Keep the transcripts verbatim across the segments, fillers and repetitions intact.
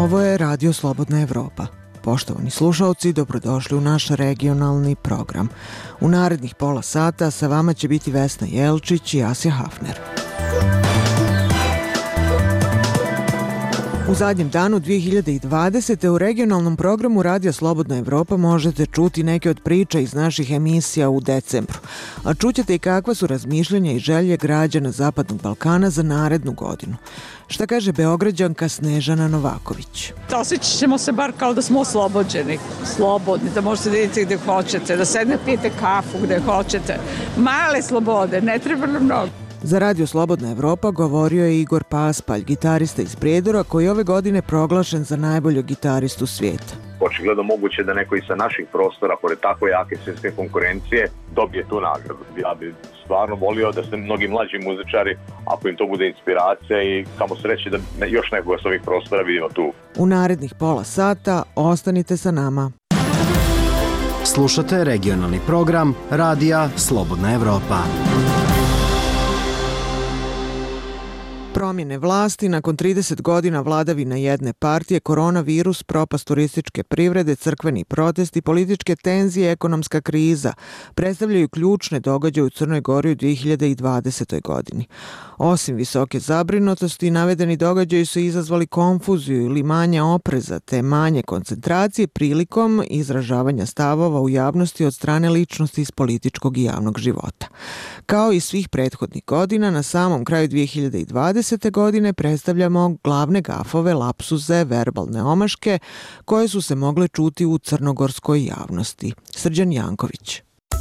Ovo je Radio Slobodna Evropa. Poštovani slušalci, dobrodošli u naš regionalni program. U narednih pola sata sa vama će biti Vesna Jelčić i Asja Hafner. U zadnjem danu dvije hiljade dvadesete. u regionalnom programu Radija Slobodna Evropa možete čuti neke od priča iz naših emisija u decembru. A čućete i kakva su razmišljanja i želje građana Zapadnog Balkana za narednu godinu. Šta kaže Beograđanka Snežana Novaković? Osjećat ćemo se bar kao da smo oslobođeni, slobodni, da možete da idete gde hoćete, da sedne pijete kafu gde hoćete. Male slobode, ne treba nam mnogo. Za Radio Slobodna Evropa govorio je Igor Paspalj, gitarista iz Prijedora, koji je ove godine proglašen za najboljeg gitaristu svijeta. Očigledno moguće da neko i sa naših prostora, pored tako jake svjetske konkurencije, dobije tu nagradu. Ja bih stvarno volio da se mnogi mlađi muzičari, ako im to bude inspiracija i kamo sreće da još nekoga s ovih prostora vidimo tu. U narednih pola sata ostanite sa nama. Slušate regionalni program Radija Slobodna Evropa. Promjene vlasti nakon trideset godina vladavina jedne partije, koronavirus, propast turističke privrede, crkveni protesti, političke tenzije, ekonomska kriza predstavljaju ključne događaje u Crnoj Gori u dvije hiljade dvadesetoj. godini. Osim visoke zabrinutosti, navedeni događaji su izazvali konfuziju ili manje opreza te manje koncentracije prilikom izražavanja stavova u javnosti od strane ličnosti iz političkog i javnog života. Kao i svih prethodnih godina, na samom kraju dvije hiljade dvadesete. godine predstavljamo glavne gafove, lapsuze, verbalne omaške koje su se mogle čuti u crnogorskoj javnosti. Srđan Janković.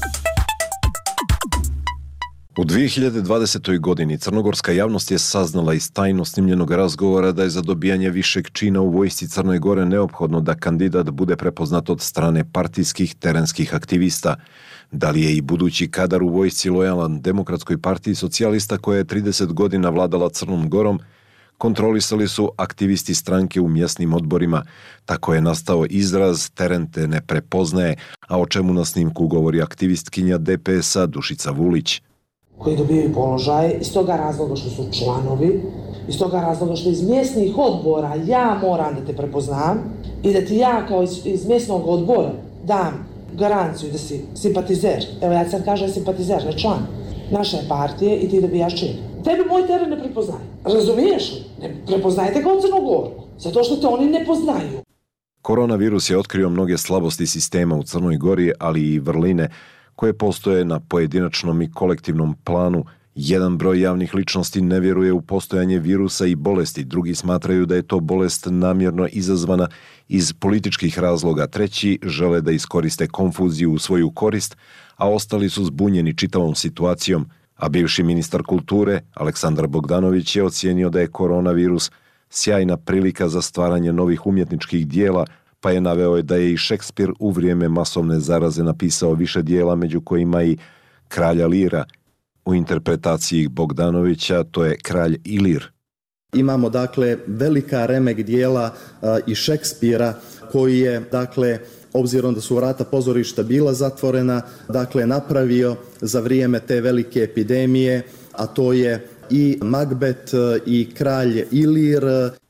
U dvije hiljade dvadesetoj. godini crnogorska javnost je saznala iz tajno snimljenog razgovora da je za dobijanje višeg čina u vojsci Crne Gore neophodno da kandidat bude prepoznat od strane partijskih terenskih aktivista. Da li je i budući kadar u vojsci lojalan Demokratskoj partiji socijalista koja je trideset godina vladala Crnom Gorom, kontrolisali su aktivisti stranke u mjesnim odborima. Tako je nastao izraz teren te ne prepoznaje, a o čemu na snimku govori aktivistkinja D P S-a Dušica Vulić. Koji dobijaju položaje iz toga razloga što su članovi, iz toga razloga što iz mjesnih odbora ja moram da te prepoznam i da ti ja kao iz, iz mjesnog odbora dam garanciju da si simpatizer. Evo ja sam kažem simpatizer, ne član naše partije i ti dobijaš čin. Tebi moj teren ne prepoznaje. Razumiješ li? Ne prepoznajete ga u Crnogorku, zato što te oni ne poznaju. Koronavirus je otkrio mnoge slabosti sistema u Crnoj Gori, ali i vrline koje postoje na pojedinačnom i kolektivnom planu. Jedan broj javnih ličnosti ne vjeruje u postojanje virusa i bolesti, drugi smatraju da je to bolest namjerno izazvana iz političkih razloga, treći žele da iskoriste konfuziju u svoju korist, a ostali su zbunjeni čitavom situacijom. A bivši ministar kulture, Aleksandar Bogdanović, je ocijenio da je koronavirus sjajna prilika za stvaranje novih umjetničkih dijela, pa je naveo da je i Šekspir u vrijeme masovne zaraze napisao više dijela, među kojima i Kralja Lira. U interpretaciji Bogdanovića to je Kralj Ilir. Imamo dakle velika remek dijela uh, i Šekspira koji je dakle obzirom da su vrata pozorišta bila zatvorena, dakle napravio za vrijeme te velike epidemije, a to je i Magbet i Kralj Ilir.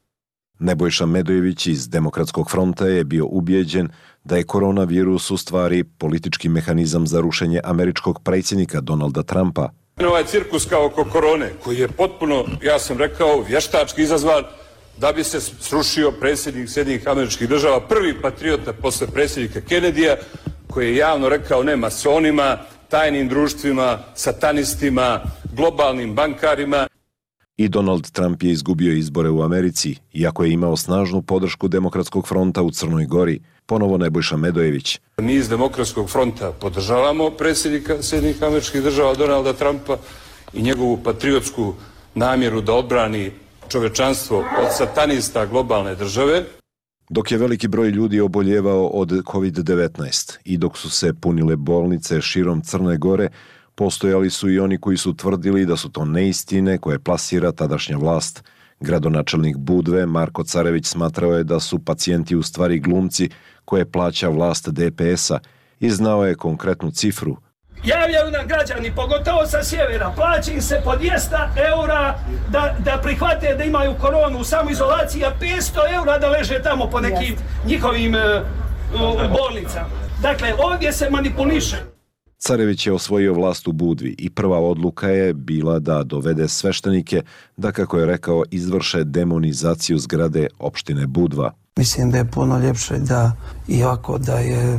Nebojša Medojević iz Demokratskog fronta je bio ubijeđen da je koronavirus u stvari politički mehanizam za rušenje američkog predsjednika Donalda Trumpa. Ovaj cirkus kao oko korone, koji je potpuno, ja sam rekao, vještački izazvan da bi se srušio predsjednik Sjedinjenih Američkih Država, prvi patriota posle predsjednika Kennedyja, koji je javno rekao ne masonima, tajnim društvima, satanistima, globalnim bankarima. I Donald Trump je izgubio izbore u Americi, iako je imao snažnu podršku Demokratskog fronta u Crnoj Gori. Ponovo Nebojša Medojević. Mi iz Demokratskog fronta podržavamo predsjednika Sjedinjenih Američkih Država Donalda Trumpa i njegovu patriotsku namjeru da odbrani čovečanstvo od satanista globalne države. Dok je veliki broj ljudi oboljevao od kovid devetnaest i dok su se punile bolnice širom Crne Gore, postojali su i oni koji su tvrdili da su to neistine koje plasira tadašnja vlast. Gradonačelnik Budve, Marko Carević, smatrao je da su pacijenti u stvari glumci koje plaća vlast D P S-a i znao je konkretnu cifru. Javljaju nam građani, pogotovo sa sjevera, plaća im se po dvjesto eura da, da prihvate da imaju koronu u samoizolaciji, a petsto eura da leže tamo po nekim njihovim uh, bolnicama. Dakle, ovdje se manipuliše. Carević je osvojio vlast u Budvi i prva odluka je bila da dovede sveštenike da, kako je rekao, izvrše demonizaciju zgrade opštine Budva. Mislim da je puno ljepše da, iako da je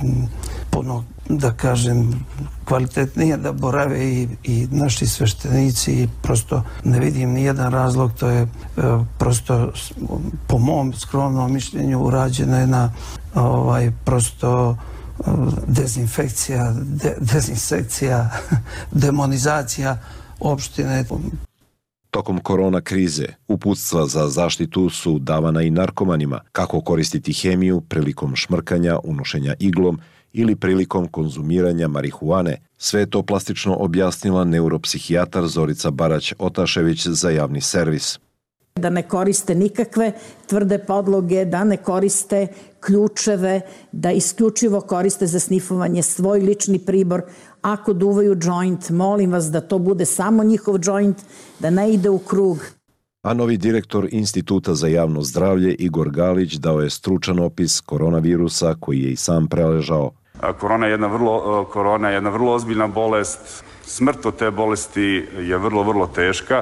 puno, da kažem, kvalitetnije da borave i, i naši sveštenici i prosto ne vidim ni jedan razlog, to je e, prosto po mom skromnom mišljenju urađena jedna ovaj, prosto dezinfekcija, de, dezinsekcija, demonizacija opštine. Tokom korona krize uputstva za zaštitu su davana i narkomanima, kako koristiti hemiju prilikom šmrkanja, unošenja iglom ili prilikom konzumiranja marihuane. Sve je to plastično objasnila neuropsihijatar Zorica Barać-Otašević za javni servis. Da ne koriste nikakve tvrde podloge, da ne koriste ključeve, da isključivo koriste za snifovanje svoj lični pribor. Ako duvaju džoint, molim vas da to bude samo njihov džoint, da ne ide u krug. A novi direktor Instituta za javno zdravlje Igor Galić dao je stručan opis koronavirusa koji je i sam preležao. Korona je jedna vrlo, korona je jedna vrlo ozbiljna bolest. Smrt od te bolesti je vrlo, vrlo teška.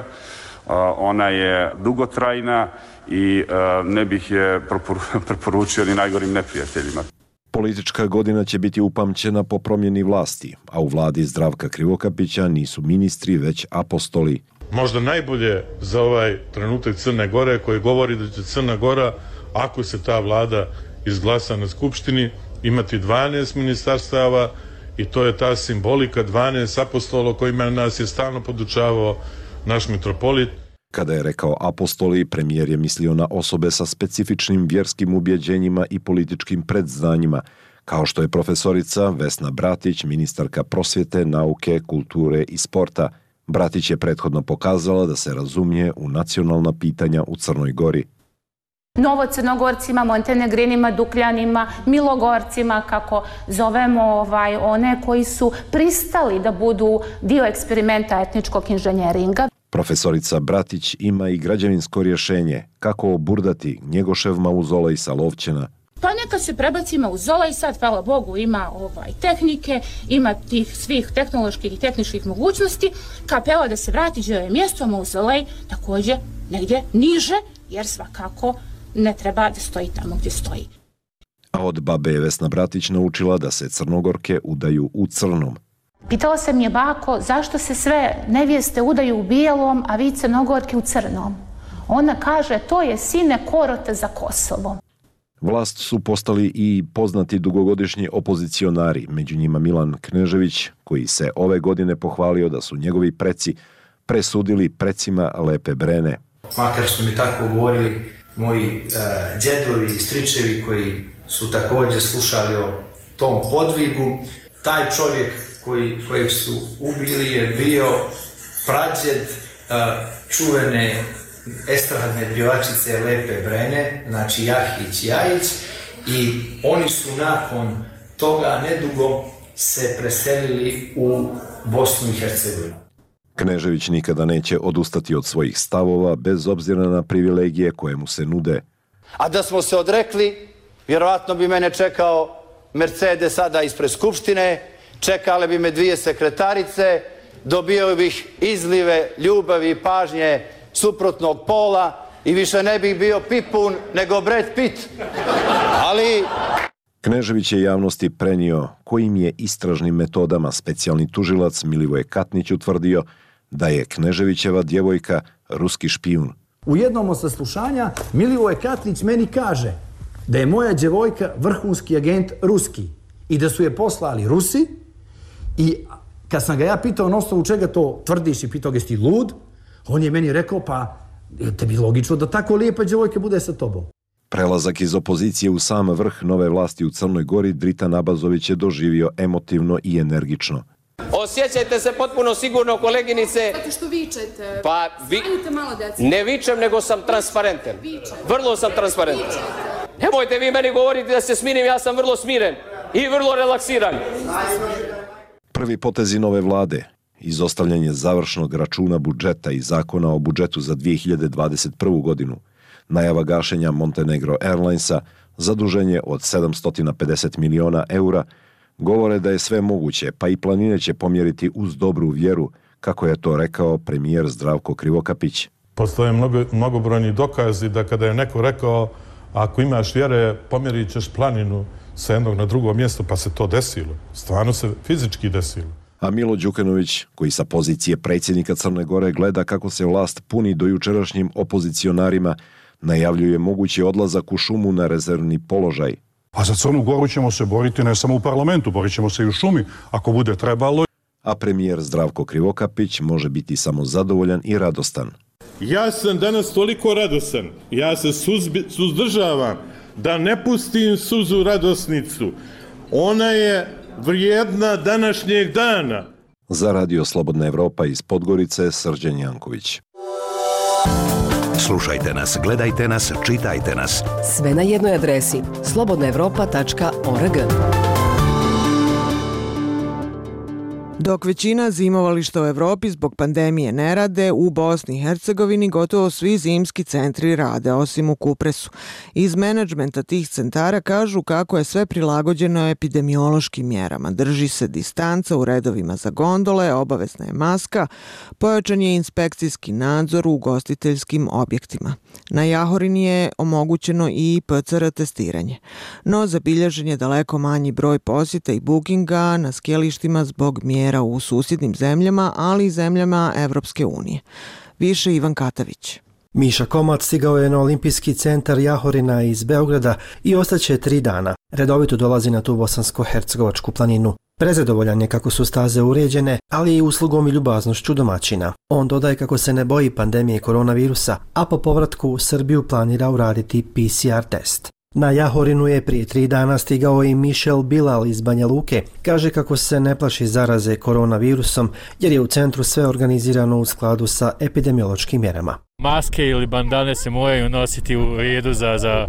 Ona je dugotrajna i ne bih je preporučio ni najgorim neprijateljima. Politička godina će biti upamćena po promjeni vlasti, a u vladi Zdravka Krivokapića nisu ministri, već apostoli. Možda najbolje za ovaj trenutak Crne Gore, koji govori da će Crna Gora, ako se ta vlada izglasa na Skupštini, imati dvanaest ministarstava i to je ta simbolika dvanaest apostola kojima nas je stalno podučavao naš mitropolit. Kada je rekao apostoli, premijer je mislio na osobe sa specifičnim vjerskim ubjeđenjima i političkim predznanjima, kao što je profesorica Vesna Bratić, ministarka prosvjete, nauke, kulture i sporta. Bratić je prethodno pokazala da se razumije u nacionalna pitanja u Crnoj Gori. Novocrnogorcima, Montenegrinima, Dukljanima, Milogorcima, kako zovemo ovaj, one koji su pristali da budu dio eksperimenta etničkog inženjeringa. Profesorica Bratić ima i građevinsko rješenje kako oburdati Njegošev mauzolej sa Lovćena. Pa neka se prebaci mauzolej, sad, hvala Bogu, ima ovaj, tehnike, ima tih svih tehnoloških i tehničkih mogućnosti. Kapela da se vrati gdje je mjesto, mauzolej također negdje niže, jer svakako ne treba da stoji tamo gdje stoji. A od babe je Vesna Bratić naučila da se Crnogorke udaju u crnom. Pitala sam je, bako, zašto se sve nevjeste udaju u bijelom, a vi Crnogorke u crnom? Ona kaže, to je sine korote za Kosovo. Vlast su postali i poznati dugogodišnji opozicionari, među njima Milan Knežević, koji se ove godine pohvalio da su njegovi preci presudili precima Lepe Brene. Makar su mi tako govorili moji uh, djedovi i stričevi koji su također slušali o tom podvigu, taj čovjek koji, kojeg su ubili je bio prađed uh, čuvene estradne pjevačice Lepe Brene, znači Jahić Jajić, i oni su nakon toga nedugo se preselili u Bosnu i Hercegovinu. Knežević nikada neće odustati od svojih stavova bez obzira na privilegije koje mu se nude. A da smo se odrekli, vjerovatno bi mene čekao Mercedes sada ispred Skupštine, čekale bi me dvije sekretarice, dobio bih izlive ljubavi i pažnje suprotnog pola i više ne bih bio Pipun nego Brad Pitt. Ali... Knežević je javnosti prenio kojim je istražnim metodama specijalni tužilac Milivoje Katnić utvrdio da je Kneževićeva djevojka ruski špijun. U jednom od saslušanja Milivoje Katnić meni kaže da je moja djevojka vrhunski agent ruski i da su je poslali Rusi, i kad sam ga ja pitao na osnovu čega to tvrdiš i pitao ga, jesi ti lud, on je meni rekao, pa tebi logično da tako lijepa djevojka bude sa tobom. Prelazak iz opozicije u sam vrh nove vlasti u Crnoj Gori Dritan Abazović je doživio emotivno i energično. Osjećajte se potpuno sigurno, koleginice. Zato što vičete. Pa vi... malo, deci. Ne vičem, nego sam transparentan. Vrlo sam transparentan. Nemojte vi meni govoriti da se smirim, ja sam vrlo smiren i vrlo relaksiran. Prvi potezi nove vlade, izostavljanje završnog računa budžeta i zakona o budžetu za dvije hiljade dvadeset prvu godinu, najava gašenja Montenegro Airlinesa, zaduženje od sedamsto pedeset miliona eura, govore da je sve moguće, pa i planine će pomjeriti uz dobru vjeru, kako je to rekao premijer Zdravko Krivokapić. Postoje mnogo, mnogobrojni dokazi da kada je neko rekao ako imaš vjere, pomjerit ćeš planinu sa jednog na drugo mjesto, pa se to desilo. Stvarno se fizički desilo. A Milo Đukanović, koji sa pozicije predsjednika Crne Gore gleda kako se vlast puni dojučerašnjim opozicionarima, najavljuje mogući odlazak u šumu na rezervni položaj. A za Crnu Goru ćemo se boriti ne samo u parlamentu, borit ćemo se i u šumi, ako bude trebalo. A premijer Zdravko Krivokapić može biti samo zadovoljan i radostan. Ja sam danas toliko radostan, ja se suzbi, suzdržavam da ne pustim suzu radosnicu. Ona je vrijedna današnjeg dana. Za Radio Slobodna Evropa iz Podgorice, Srđan Janković. Slušajte nas, gledajte nas, čitajte nas. Sve na jednoj adresi slobodna evropa tačka org. Dok većina zimovališta u Evropi zbog pandemije ne rade, u Bosni i Hercegovini gotovo svi zimski centri rade, osim u Kupresu. Iz menadžmenta tih centara kažu kako je sve prilagođeno epidemiološkim mjerama. Drži se distanca u redovima za gondole, obavezna je maska, pojačan je inspekcijski nadzor u ugostiteljskim objektima. Na Jahorini je omogućeno i P C R testiranje. No zabilježen je daleko manji broj posjeta i bookinga na skijalištima zbog mjera u susjednim zemljama, ali i zemljama Evropske unije. Više Ivan Katavić. Miša Komat stigao je na olimpijski centar Jahorina iz Beograda i ostaće tri dana. Redovito dolazi na tu bosansko-hercegovačku planinu. Prezadovoljan je kako su staze uređene, ali i uslugom i ljubaznošću domaćina. On dodaje kako se ne boji pandemije koronavirusa, a po povratku u Srbiju planira uraditi P C R test. Na Jahorinu je prije tri dana stigao i Mišel Bilal iz Banja Luke. Kaže kako se ne plaši zaraze koronavirusom jer je u centru sve organizirano u skladu sa epidemiološkim mjerama. Maske ili bandane se moraju nositi u redu za, za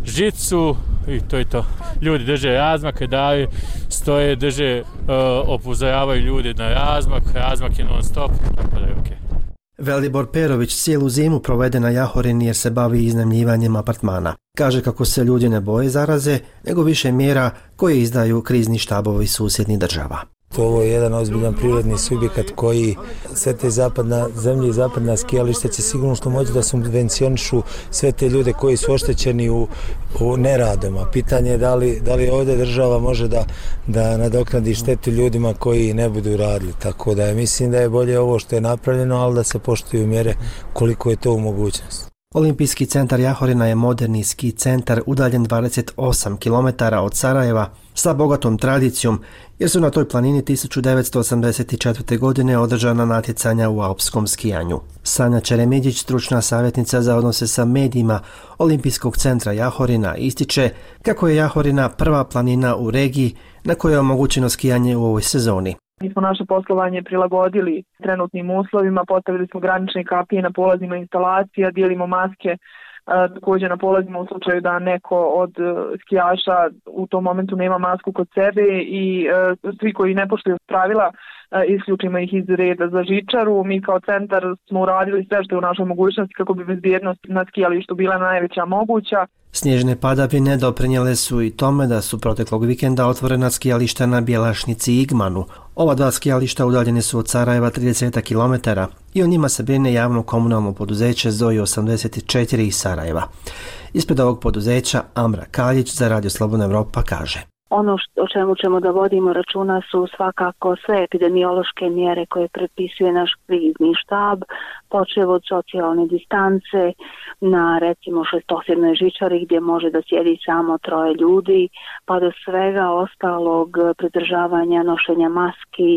žicu i to je to. Ljudi drže razmak, daju, stoje, drže, uh, upozoravaju ljudi na razmak, razmak je non stop, tako da je okej. Velibor Perović cijelu zimu provede na Jahorini jer se bavi iznajmljivanjem apartmana. Kaže kako se ljudi ne boje zaraze, nego više mjera koje izdaju krizni štabovi susjednih država. Ovo je jedan ozbiljan prirodni subjekat koji sve te zapadna zemlje i zapadna skijališta će sigurno što moći da subvencionišu sve te ljude koji su oštećeni u, u neradama. Pitanje je da li, da li ovdje država može da, da nadoknadi štetu ljudima koji ne budu radili. Tako da je, mislim da je bolje ovo što je napravljeno, ali da se poštuju mjere koliko je to u mogućnosti. Olimpijski centar Jahorina je moderni ski centar udaljen dvadeset osam kilometara od Sarajeva sa bogatom tradicijom jer su na toj planini tisuću devetsto osamdeset četvrte. godine održana natjecanja u alpskom skijanju. Sanja Čeremiđić, stručna savjetnica za odnose sa medijima Olimpijskog centra Jahorina, ističe kako je Jahorina prva planina u regiji na kojoj je omogućeno skijanje u ovoj sezoni. Mi smo naše poslovanje prilagodili trenutnim uslovima, postavili smo granične kapije na polazima instalacija, dijelimo maske također na polazima u slučaju da neko od skijaša u tom momentu nema masku kod sebe i svi koji ne poštuju pravila isključimo ih iz reda za žičaru. Mi kao centar smo uradili sve što je u našoj mogućnosti kako bi bezbjednost na skijalištu bila najveća moguća. Snježne padavine doprinijele su i tome da su proteklog vikenda otvorena skijališta na Bjelašnici i Igmanu. Ova dva skijališta udaljene su od Sarajeva trideset kilometara i o njima se brine javno komunalno poduzeće Zoji osamdeset četiri iz Sarajeva. Ispred ovog poduzeća Amra Kaljić za Radio Slobodna Evropa kaže: Ono o čemu ćemo da vodimo računa su svakako sve epidemiološke mjere koje prepisuje naš krizni štab, počev od socijalne distance na recimo šestosjednoj žičari gdje može da sjedi samo troje ljudi, pa do svega ostalog pridržavanja nošenja maski,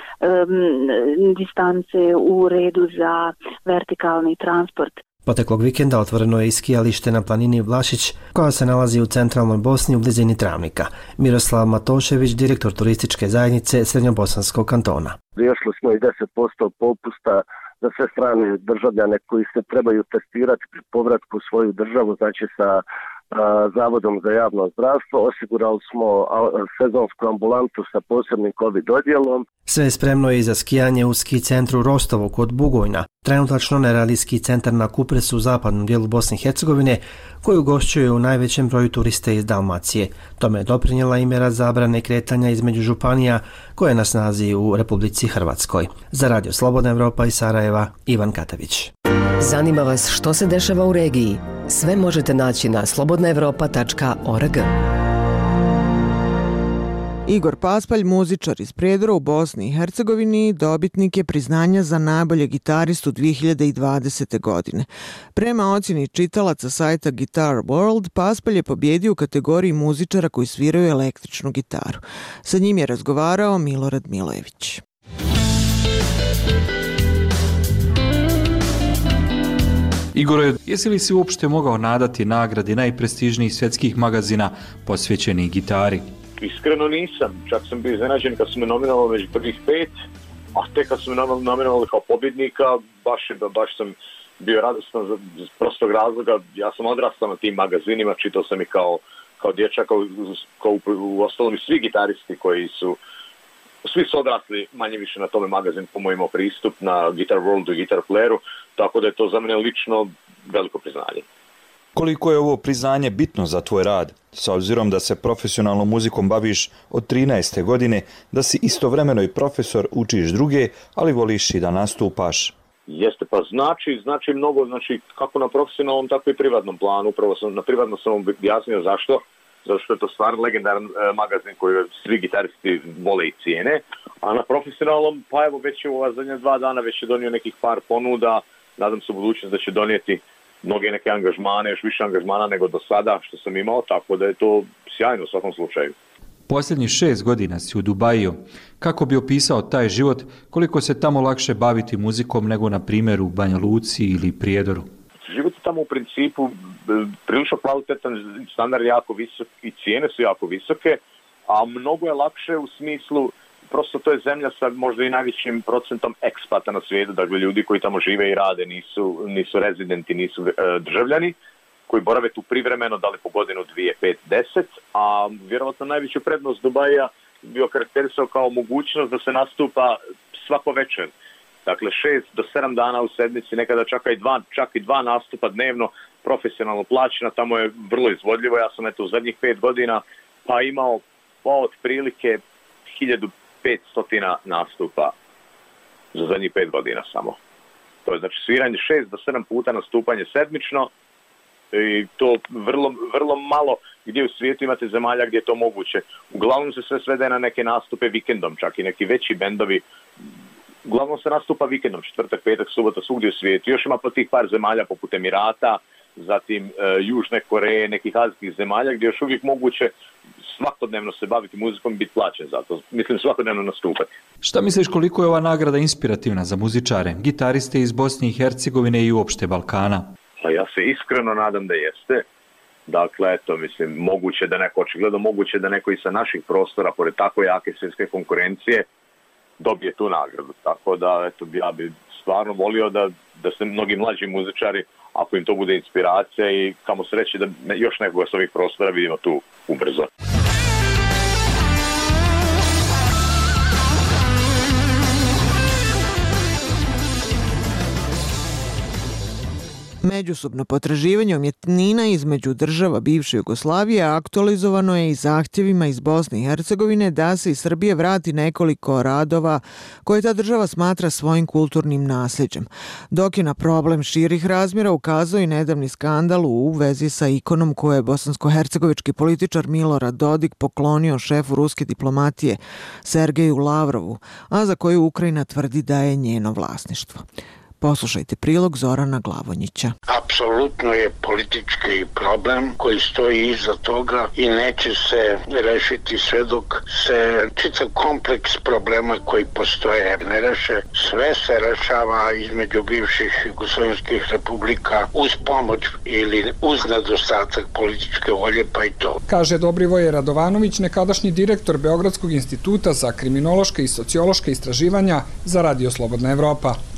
um, distance u redu za vertikalni transport. Proteklog vikenda otvoreno je i skijalište na planini Vlašić, koja se nalazi u centralnoj Bosni u blizini Travnika. Miroslav Matošević, direktor turističke zajednice Srednjobosanskog kantona. Riješili smo i deset posto popusta za sve strane državljane koji se trebaju testirati pri povratku u svoju državu, znači sa Zavodom za javno zdravstvo. Osigurali smo sezonsku ambulantu sa posebnim COVID odjelom. Sve je spremno i za skijanje u ski centru Rostovo kod Bugojna. Trenutačno ne radi ski centar na Kupresu u zapadnom dijelu Bosne i Hercegovine, koji ugošćuje u najvećem broju turiste iz Dalmacije. Tome je doprinijela i mjera zabrane kretanja između županija koje je na snazi u Republici Hrvatskoj. Za Radio Slobodna Evropa iz Sarajeva, Ivan Katavić. Zanima vas što se dešava u regiji? Sve možete naći na slobodna evropa tačka org. Igor Paspalj, muzičar iz Prijedora u Bosni i Hercegovini, dobitnik je priznanja za najboljeg gitaristu dvije hiljade dvadesete. godine. Prema ocjeni čitalaca sajta Guitar World, Paspalj je pobjedio u kategoriji muzičara koji sviraju električnu gitaru. Sa njim je razgovarao Milorad Milojević. Igore, jesi li si uopšte mogao nadati nagradi najprestižnijih svjetskih magazina posvećenih gitari? Iskreno nisam. Čak sam bio iznenađen kad su me nominovali među prvih pet, a tek kad su me nominovali kao pobjednika, baš, baš sam bio radostan za prostog razloga. Ja sam odrastao na tim magazinima, čitao sam ih kao, kao dječak, kao, kao u ostalom i svi gitaristi koji su Svi su odrasli manje više na tome magazin, po imao pristup na Guitar Worldu i Guitar Playeru, tako da je to za mene lično veliko priznanje. Koliko je ovo priznanje bitno za tvoj rad, s obzirom da se profesionalnom muzikom baviš od trinaeste godine, da si istovremeno i profesor, učiš druge, ali voliš i da nastupaš? Jeste, pa znači, znači mnogo, znači kako na profesionalnom, tako i privatnom planu. Upravo sam, na privatnom sam objasnio zašto. Zato što je to stvarno legendaran e, magazin koji svi gitaristi vole i cijene, a na profesionalnom, pa evo već je u ova zadnja dva dana već je donio nekih par ponuda, nadam se u budućnosti da će donijeti mnoge neke angažmane, još više angažmana nego do sada što sam imao, tako da je to sjajno u svakom slučaju. Posljednjih šest godina si u Dubaju. Kako bi opisao taj život, koliko se tamo lakše baviti muzikom nego na primjer u Banja Luci ili Prijedoru? Život je tamo u principu prilično kvalitetan, standard jako visok i cijene su jako visoke, a mnogo je lakše u smislu, prosto to je zemlja sa možda i najvećim procentom ekspata na svijetu, dakle ljudi koji tamo žive i rade, nisu, nisu rezidenti, nisu e, državljani, koji borave tu privremeno, da li po godinu, dvije, pet, deset, a vjerovatno najveću prednost Dubaja bio karakterisao kao mogućnost da se nastupa svako večer. Dakle, šest do sedam dana u sedmici, nekada čak i dva, čak i dva nastupa dnevno, profesionalno plaćena, tamo je vrlo izvodljivo. Ja sam eto u zadnjih pet godina pa imao pa otprilike hiljadu petsto nastupa za zadnjih pet godina samo. To je znači sviranje šest do sedam puta, nastupanje sedmično i to vrlo, vrlo malo gdje u svijetu imate zemalja gdje je to moguće. Uglavnom se sve svede na neke nastupe vikendom, čak i neki veći bendovi. Uglavnom se nastupa vikendom, četvrtak, petak, subota, svugdje u svijetu. Još ima po tih par zemalja poput Emirata, zatim e, Južne Koreje, nekih azijskih zemalja gdje još uvijek moguće svakodnevno se baviti muzikom i biti plaćen za to. Mislim, svakodnevno nastupati. Šta misliš koliko je ova nagrada inspirativna za muzičare, gitariste iz Bosne i Hercegovine i uopšte Balkana? Pa ja se iskreno nadam da jeste. Dakle, eto, mislim, moguće da neko, očigledno moguće da neko i sa naših prostora, pored tako jake svjetske konkurencije, dobije tu nagradu. Tako da, eto, ja bi stvarno volio da, da se mnogi mlađi muzičari, ako im to bude inspiracija i kamo sreće da još nekoga s ovih prostora vidimo tu ubrzo. Međusobno potraživanje umjetnina između država bivše Jugoslavije aktualizovano je i zahtjevima iz Bosne i Hercegovine da se iz Srbije vrati nekoliko radova koje ta država smatra svojim kulturnim nasljeđem. Dok je na problem širih razmjera ukazao i nedavni skandal u vezi sa ikonom koje je bosansko-hercegovički političar Milorad Dodik poklonio šefu ruske diplomatije Sergeju Lavrovu, a za koju Ukrajina tvrdi da je njeno vlasništvo. Poslušajte prilog Zorana Glavonjića. Apsolutno je politički problem koji stoji iza toga i neće se rešiti sve dok se čitav kompleks problema koji postoje ne reše. Sve se rešava između bivših jugoslovenskih republika uz pomoć ili uz nedostatak političke volje, pa i to. Kaže Dobrivoje Radovanović, nekadašnji direktor Beogradskog instituta za kriminološka i sociološka istraživanja za Radio Slobodna Evropa.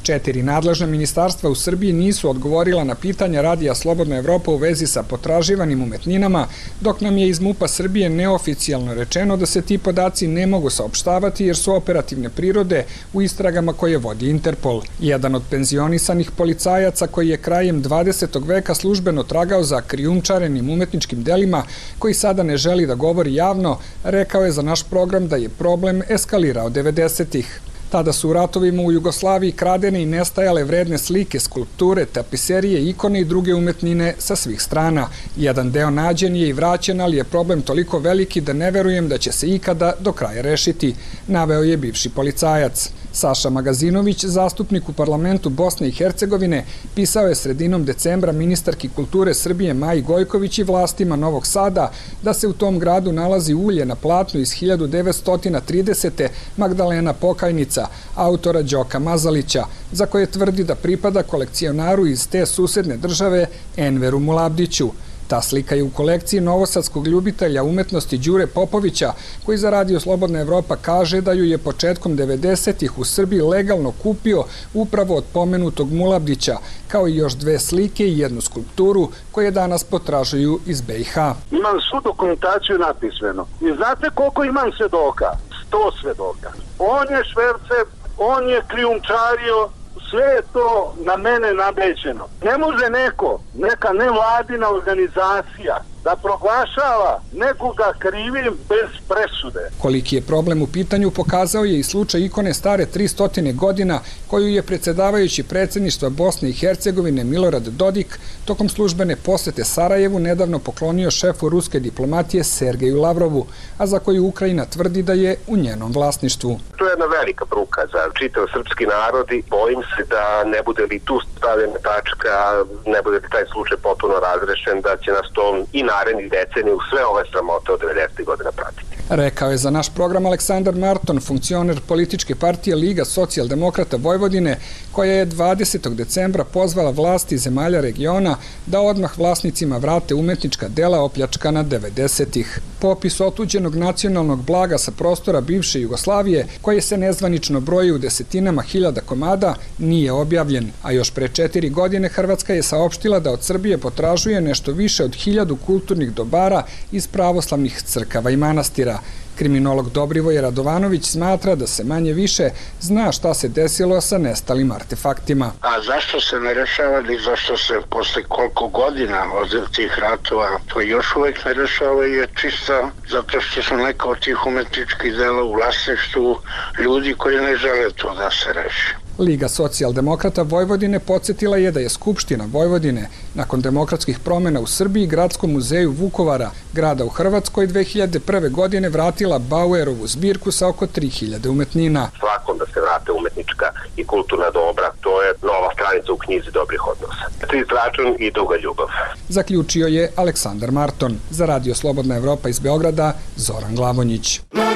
Četiri nadležna ministarstva u Srbiji nisu odgovorila na pitanja Radija Slobodna Evropa u vezi sa potraživanim umetninama, dok nam je iz MUP-a Srbije neoficijalno rečeno da se ti podaci ne mogu saopštavati jer su operativne prirode u istragama koje vodi Interpol. Jedan od penzionisanih policajaca koji je krajem dvadesetog veka službeno tragao za krijumčarenim umetničkim delima, koji sada ne želi da govori javno, rekao je za naš program da je problem eskalirao devedesetih. Tada su u ratovima u Jugoslaviji kradene i nestajale vredne slike, skulpture, tapiserije, ikone i druge umetnine sa svih strana. Jedan deo nađen je i vraćen, ali je problem toliko veliki da ne verujem da će se ikada do kraja rešiti, naveo je bivši policajac. Saša Magazinović, zastupnik u parlamentu Bosne i Hercegovine, pisao je sredinom decembra ministarki kulture Srbije Maji Gojković i vlastima Novog Sada da se u tom gradu nalazi ulje na platnu iz hiljadu devetsto tridesete. Magdalena Pokajnica, autora Đoka Mazalića, za koje tvrdi da pripada kolekcionaru iz te susedne države Enveru Mulabdiću. Ta slika je u kolekciji novosadskog ljubitelja umetnosti Đure Popovića, koji za Radio Slobodna Evropa kaže da ju je početkom devedesetih u Srbiji legalno kupio upravo od pomenutog Mulabdića, kao i još dve slike i jednu skulpturu koje danas potražuju iz be i ha. Imam svu dokumentaciju napismeno. I znate koliko imam svedoka? Sto svedoka. On je šverce, on je krijumčario, sve je to na mene nabeđeno. Ne može neko, neka nevladina organizacija da proglašava nekoga krivim bez presude. Koliki je problem u pitanju pokazao je i slučaj ikone stare tristo godina koju je predsjedavajući predsjedništva Bosne i Hercegovine Milorad Dodik tokom službene posete Sarajevu nedavno poklonio šefu ruske diplomatije Sergeju Lavrovu, a za koju Ukrajina tvrdi da je u njenom vlasništvu. To je jedna velika bruka za čitav srpski narod i bojim se da ne bude li tu stavljena tačka, ne bude li taj slučaj potpuno razrešen, da će nas to i narednih deceniju sve ove sramote od devedesetih godina pratiti. Rekao je za naš program Aleksandar Marton, funkcioner političke partije Liga socijaldemokrata Vojvodine, koja je dvadesetog decembra pozvala vlasti zemalja regiona da odmah vlasnicima vrate umetnička dela opljačkana devedesetih. Popis otuđenog nacionalnog blaga sa prostora bivše Jugoslavije, koje se nezvanično broji u desetinama hiljada komada, nije objavljen, a još pre četiri godine Hrvatska je saopštila da od Srbije potražuje nešto više od hiljadu kulturnih dobara iz pravoslavnih crkava i manastira. Kriminolog Dobrivoje Radovanović smatra da se manje više zna šta se desilo sa nestalim artefaktima. A zašto se ne rešava i zašto se posle koliko godina od tih ratova to još uvek ne rešava je čisto zato što su neka od tih umetničkih dela u vlasništvu ljudi koji ne žele to da se reši. Liga socijaldemokrata Vojvodine podsjetila je da je Skupština Vojvodine nakon demokratskih promjena u Srbiji Gradskom muzeju Vukovara, grada u Hrvatskoj, dve hiljade prve. godine vratila Bauerovu zbirku sa oko tri hiljade umetnina. Svakom da se vrate umetnička i kulturna dobra, to je nova stranica u knjizi dobrih odnosa. Čist račun i duga ljubav. Zaključio je Aleksandar Marton. Za Radio Slobodna Evropa iz Beograda, Zoran Glavonjić.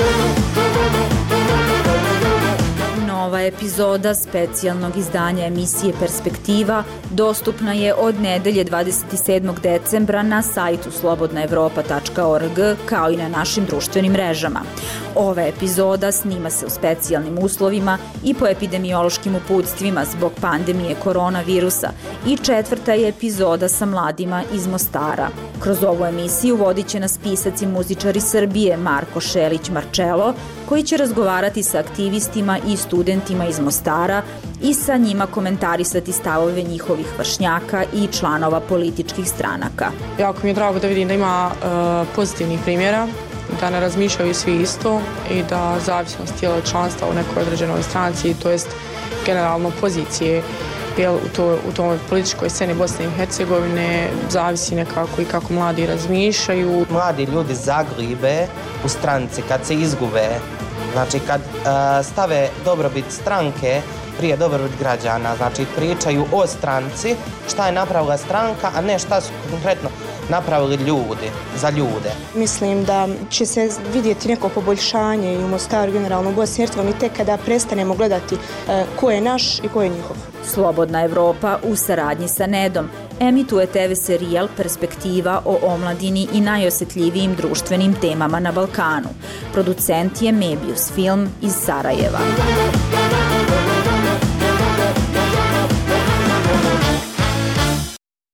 Nova epizoda specijalnog izdanja emisije Perspektiva dostupna je od nedelje dvadeset sedmog decembra na sajtu slobodna evropa tačka org kao i na našim društvenim mrežama. Ova epizoda snima se u specijalnim uslovima i po epidemiološkim uputstvima zbog pandemije koronavirusa i četvrta je epizoda sa mladima iz Mostara. Kroz ovu emisiju vodit će nas pisac i muzičar iz Srbije Marko Šelić Marčelo, koji će razgovarati sa aktivistima i studentima iz Mostara i sa njima komentarisati stavove njihovih vršnjaka i članova političkih stranaka. Jako mi je drago da vidim da ima uh, pozitivnih primjera, da ne razmišljaju svi isto i da zavisnost tijela članstva u nekoj određenoj stranci, to jest generalno pozicije jel, u, to, u toj političkoj sceni Bosne i Hercegovine zavisi nekako i kako mladi razmišljaju. Mladi ljudi zagribe u stranci kad se izgube, znači kad uh, stave dobrobit stranke prije dobrobit građana, znači pričaju o stranci, šta je napravila stranka, a ne šta su konkretno napravili ljudi, za ljude. Mislim da će se vidjeti neko poboljšanje i u Mostaru, generalno u Bosni i Hercegovini, tek kada prestanemo gledati uh, ko je naš i ko je njihov. Slobodna Evropa u saradnji sa Nedom emituje te ve serijal Perspektiva o omladini i najosjetljivijim društvenim temama na Balkanu. Producent je Mebius Film iz Sarajeva.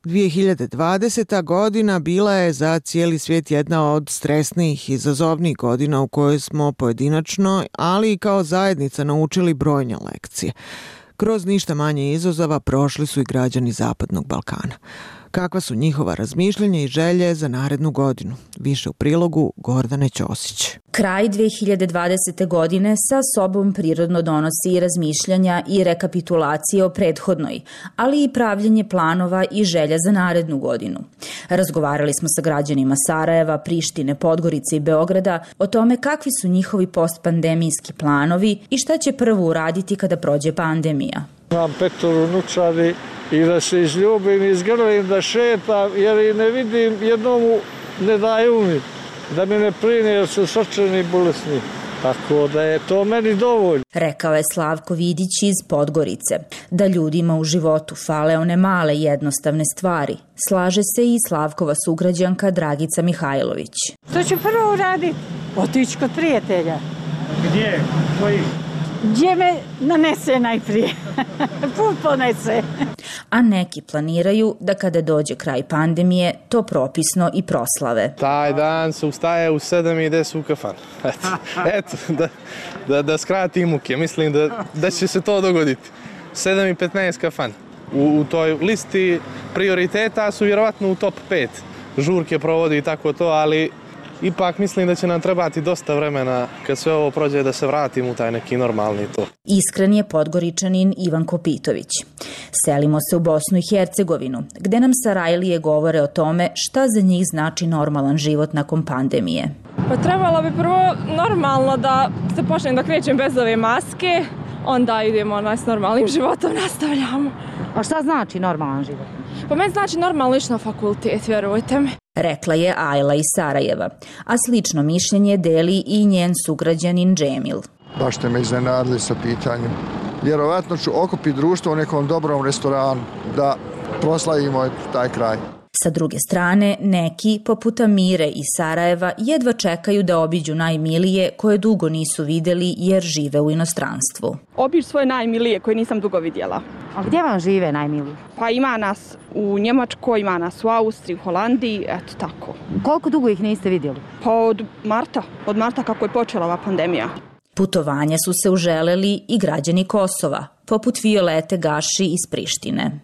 dvije hiljade dvadeseta. godina bila je za cijeli svijet jedna od stresnijih i izazovnijih godina u kojoj smo pojedinačno, ali i kao zajednica naučili brojne lekcije. Kroz ništa manje izazova prošli su i građani Zapadnog Balkana. Kakva su njihova razmišljanja i želje za narednu godinu? Više u prilogu Gordane Ćosić. Kraj dvije hiljade dvadesete. godine sa sobom prirodno donosi i razmišljanja i rekapitulacije o prethodnoj, ali i pravljenje planova i želja za narednu godinu. Razgovarali smo sa građanima Sarajeva, Prištine, Podgorice i Beograda o tome kakvi su njihovi postpandemijski planovi i šta će prvo uraditi kada prođe pandemija. Imam petoro unučadi i da se izljubim, izgrlim, da šetam, jer i ne vidim, jednomu ne daju mi, da mi ne prine jer su srčani i bolesni. Tako da je to meni dovoljno. Rekao je Slavko Vidić iz Podgorice. Da ljudima u životu fale one male jednostavne stvari. Slaže se i Slavkova sugrađanka Dragica Mihajlović. Što ću prvo uraditi? Otići kod prijatelja. Gdje? Koji? Gdje me nanese najprije? Put ponese. A neki planiraju da kada dođe kraj pandemije, to propisno i proslave. Taj dan se ustaje u sedam i ide se u kafan. Eto, eto da, da, da skrati muke. Mislim da, da će se to dogoditi. sedam i petnaest kafan. U, u toj listi prioriteta su vjerovatno u top pet. Žurke provodi i tako to, ali ipak mislim da će nam trebati dosta vremena kad sve ovo prođe da se vratimo u taj neki normalni to. Iskren je Podgoričanin Ivan Kopitović. Selimo se u Bosnu i Hercegovinu, gde nam Sarajlije govore o tome šta za njih znači normalan život nakon pandemije. Pa trebalo bi prvo normalno da se počnem da krećem bez ove maske, onda idemo na s normalnim životom, nastavljamo. A šta znači normalan život? Pa meni znači normalno ići na fakultet, vjerujte mi. Rekla je Ajla iz Sarajeva, a slično mišljenje deli i njen sugrađanin Džemil. Baš ste me iznenadili sa pitanjem. Vjerovatno ću okupiti društvo u nekom dobrom restoranu da proslavimo taj kraj. Sa druge strane, neki, poput Amire iz Sarajeva, jedva čekaju da obiđu najmilije koje dugo nisu videli jer žive u inostranstvu. Obići svoje najmilije koje nisam dugo vidjela. A gdje vam žive najmiliji? Pa ima nas u Njemačkoj, ima nas u Austriji, u Holandiji, eto tako. Koliko dugo ih niste vidjeli? Pa od marta, od marta kako je počela ova pandemija. Putovanja su se uželeli i građani Kosova, poput Violete Gaši iz Prištine.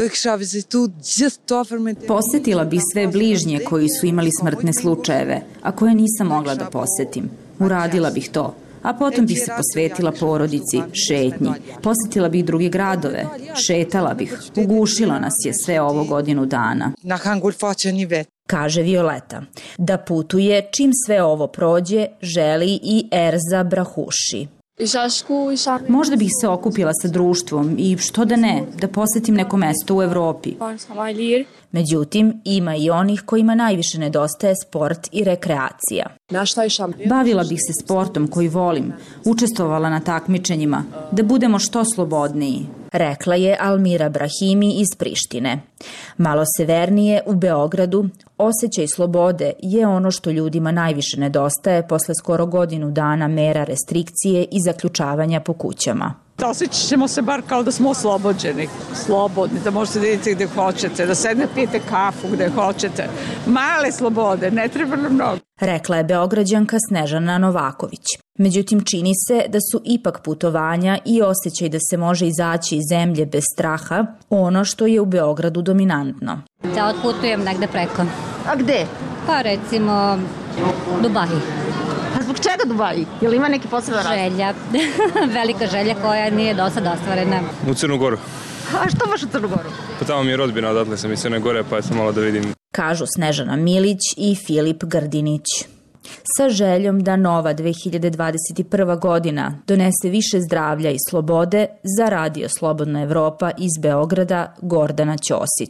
Posjetila bih sve bližnje koji su imali smrtne slučajeve, a koje nisam mogla da posjetim. Uradila bih to, a potom bih se posvetila porodici, šetnji. Posjetila bih druge gradove, šetala bih, ugušila nas je sve ovo godinu dana. Kaže Violeta. Da putuje čim sve ovo prođe, želi i Erza Brahuši. Možda bih se okupila sa društvom i što da ne, da posjetim neko mesto u Evropi. Međutim, ima i onih kojima najviše nedostaje sport i rekreacija. Bavila bih se sportom koji volim, učestvovala na takmičenjima, da budemo što slobodniji. Rekla je Almira Brahimi iz Prištine. Malo severnije, u Beogradu, osjećaj slobode je ono što ljudima najviše nedostaje posle skoro godinu dana mera restrikcije i zaključavanja po kućama. Osjećat ćemo se bar kao da smo oslobođeni, slobodni, da možete da idete gde hoćete, da sedne pijete kafu gde hoćete. Male slobode, ne treba nam mnogo. Rekla je Beograđanka Snežana Novaković. Međutim, čini se da su ipak putovanja i osjećaj da se može izaći iz zemlje bez straha ono što je u Beogradu dominantno. Da otputujem negde preko. A gde? Pa recimo Dubaji. A zbog čega Dubaji? Je li ima neki poseban razlog? Želja, velika želja koja nije do sada ostvarena. U Crnu Goru. A što baš u Crnu Goru? Pa tamo mi je rodbina, odatle sam iz Crne Gore, pa sam malo da vidim. Kažu Snežana Milić i Filip Grdinić. Sa željom da nova dve hiljade dvadeset prva. godina donese više zdravlja i slobode, za Radio Slobodna Evropa iz Beograda Gordana Ćosić.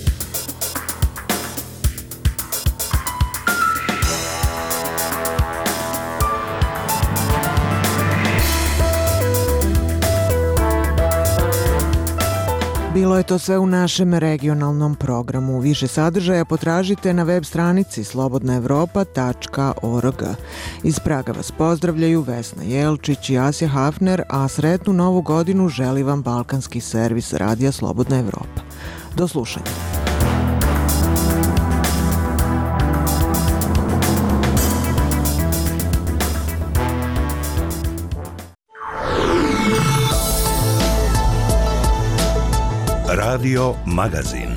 Bilo je to sve u našem regionalnom programu. Više sadržaja potražite na web stranici slobodna evropa tačka org. Iz Praga vas pozdravljaju Vesna Jelčić i Asja Hafner, a sretnu novu godinu želi vam balkanski servis Radija Slobodna Evropa. Do slušanja. Radio Magazin.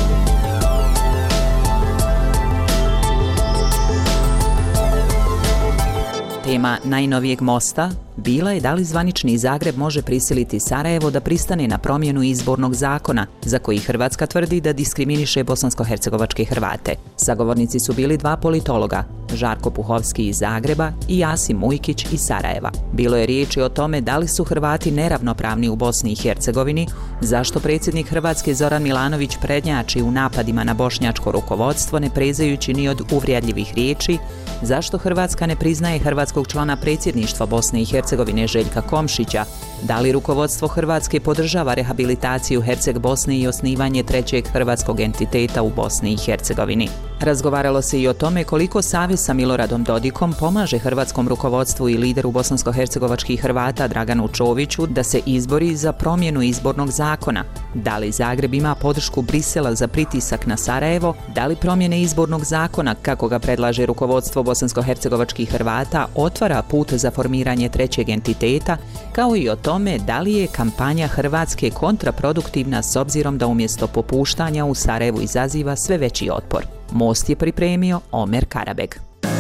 Tema najnovijeg mosta bila je da li zvanični Zagreb može prisiliti Sarajevo da pristane na promjenu izbornog zakona, za koji Hrvatska tvrdi da diskriminiše bosansko-hercegovačke Hrvate. Sagovornici su bili dva politologa, Žarko Puhovski iz Zagreba i Asim Mujkić iz Sarajeva. Bilo je riječi o tome da li su Hrvati neravnopravni u Bosni i Hercegovini, zašto predsjednik Hrvatske Zoran Milanović prednjači u napadima na bošnjačko rukovodstvo ne prezajući ni od uvrijedljivih riječi, zašto Hrvatska ne priznaje hrvatskog člana predsjedništva Bosne i Hercegovine Željka Komšića, da li rukovodstvo Hrvatske podržava rehabilitaciju Herceg Bosne i osnivanje trećeg hrvatskog entiteta u Bosni i Hercegovini. Razgovaralo se i o tome koliko savez sa Miloradom Dodikom pomaže hrvatskom rukovodstvu i lideru bosansko-hercegovačkih Hrvata Draganu Čoviću da se izbori za promjenu izbornog zakona. Da li Zagreb ima podršku Brisela za pritisak na Sarajevo, da li promjene izbornog zakona, kako ga predlaže rukovodstvo bosansko-hercegovačkih Hrvata, otvara put za formiranje trećeg entiteta, kao i o tome da li je kampanja Hrvatske kontraproduktivna s obzirom da umjesto popuštanja u Sarajevu izaziva sve veći otpor. Most je pripremio Omer Karabeg.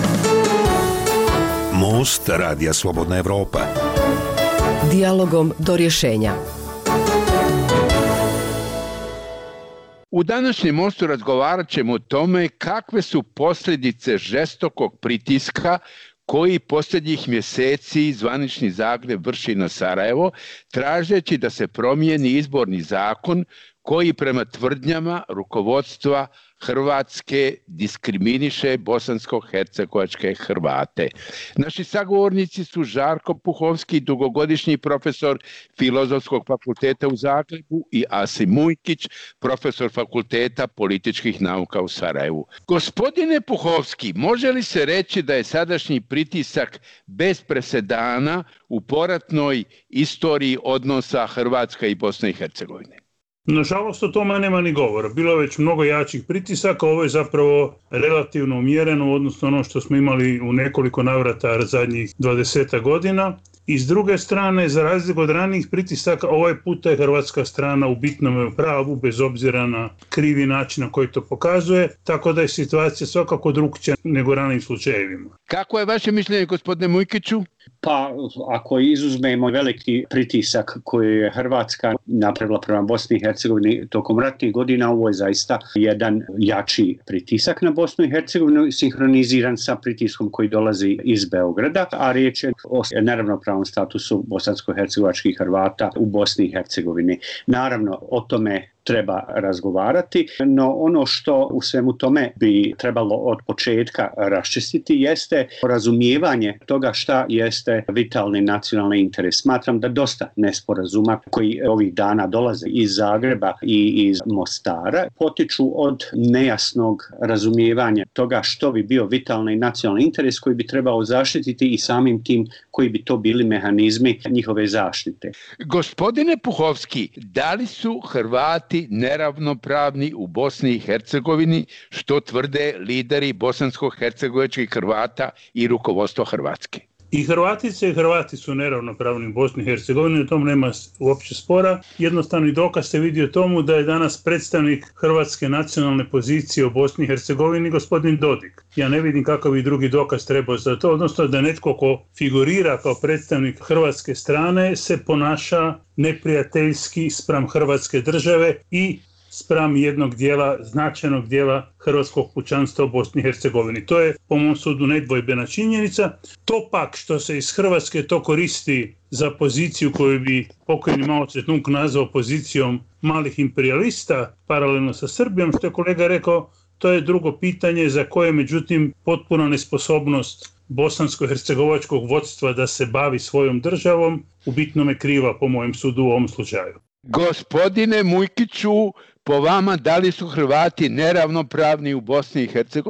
Most Radija Slobodna Evropa. Dijalogom do rješenja. U današnjem mostu razgovarat ćemo o tome kakve su posljedice žestokog pritiska koji posljednjih mjeseci zvanični Zagreb vrši na Sarajevo, tražeći da se promijeni izborni zakon koji prema tvrdnjama rukovodstva Hrvatske diskriminiše bosansko-hercegovačke Hrvate. Naši sagovornici su Žarko Puhovski, dugogodišnji profesor Filozofskog fakulteta u Zagrebu, i Asim Mujkić, profesor Fakulteta političkih nauka u Sarajevu. Gospodine Puhovski, može li se reći da je sadašnji pritisak bez presedana u poratnoj istoriji odnosa Hrvatske i Bosne i Hercegovine? Nažalost, o tome nema ni govora. Bilo je već mnogo jačih pritisaka, ovo je zapravo relativno umjereno, odnosno ono što smo imali u nekoliko navrata zadnjih dvadeset godina. I s druge strane, za razliku od ranijih pritisaka, ovaj puta je hrvatska strana u bitnom pravu, bez obzira na krivi način na koji to pokazuje, tako da je situacija svakako drukčija nego ranijim slučajevima. Kako je vaše mišljenje, gospodine Mujkiću? Pa, ako izuzmemo veliki pritisak koji je Hrvatska napravila prema Bosni i Hercegovini tokom ratnih godina, ovo je zaista jedan jači pritisak na Bosnu i Hercegovinu, sinhroniziran sa pritiskom koji dolazi iz Beograda, a riječ je o neravnopravnom statusu bosansko-hercegovačkih Hrvata u Bosni i Hercegovini. Naravno, o tome treba razgovarati, no ono što u svemu tome bi trebalo od početka raščistiti jeste razumijevanje toga šta jeste vitalni nacionalni interes. Smatram da dosta nesporazuma koji ovih dana dolaze iz Zagreba i iz Mostara potiču od nejasnog razumijevanja toga što bi bio vitalni nacionalni interes koji bi trebao zaštititi i samim tim koji bi to bili mehanizmi njihove zaštite. Gospodine Puhovski, da li su Hrvati neravnopravni u Bosni i Hercegovini, što tvrde lideri bosansko-hercegovačkih Hrvata i rukovodstvo Hrvatske? I Hrvatice i Hrvati su neravnopravni u Bosni i Hercegovini, o tom nema uopće spora. Jednostavni dokaz se vidi o tomu da je danas predstavnik hrvatske nacionalne pozicije u Bosni i Hercegovini gospodin Dodik. Ja ne vidim kakav bi drugi dokaz trebao za to, odnosno da netko ko figurira kao predstavnik hrvatske strane se ponaša neprijateljski spram Hrvatske države i spram jednog dijela, značajnog dijela hrvatskog pučanstva u Bosni i Hercegovini. To je, po mom sudu, nedvojbena činjenica. To pak što se iz Hrvatske to koristi za poziciju koju bi pokojni Mao Tse-tung nazvao pozicijom malih imperialista, paralelno sa Srbijom, što je kolega rekao, to je drugo pitanje za koje, međutim, potpuna nesposobnost bosansko-hercegovačkog vodstva da se bavi svojom državom u bitnome kriva, po mojem sudu, u ovom slučaju. Gospodine Mujkiću, po vama, da li su Hrvati neravnopravni u Bosni i Hercegovini?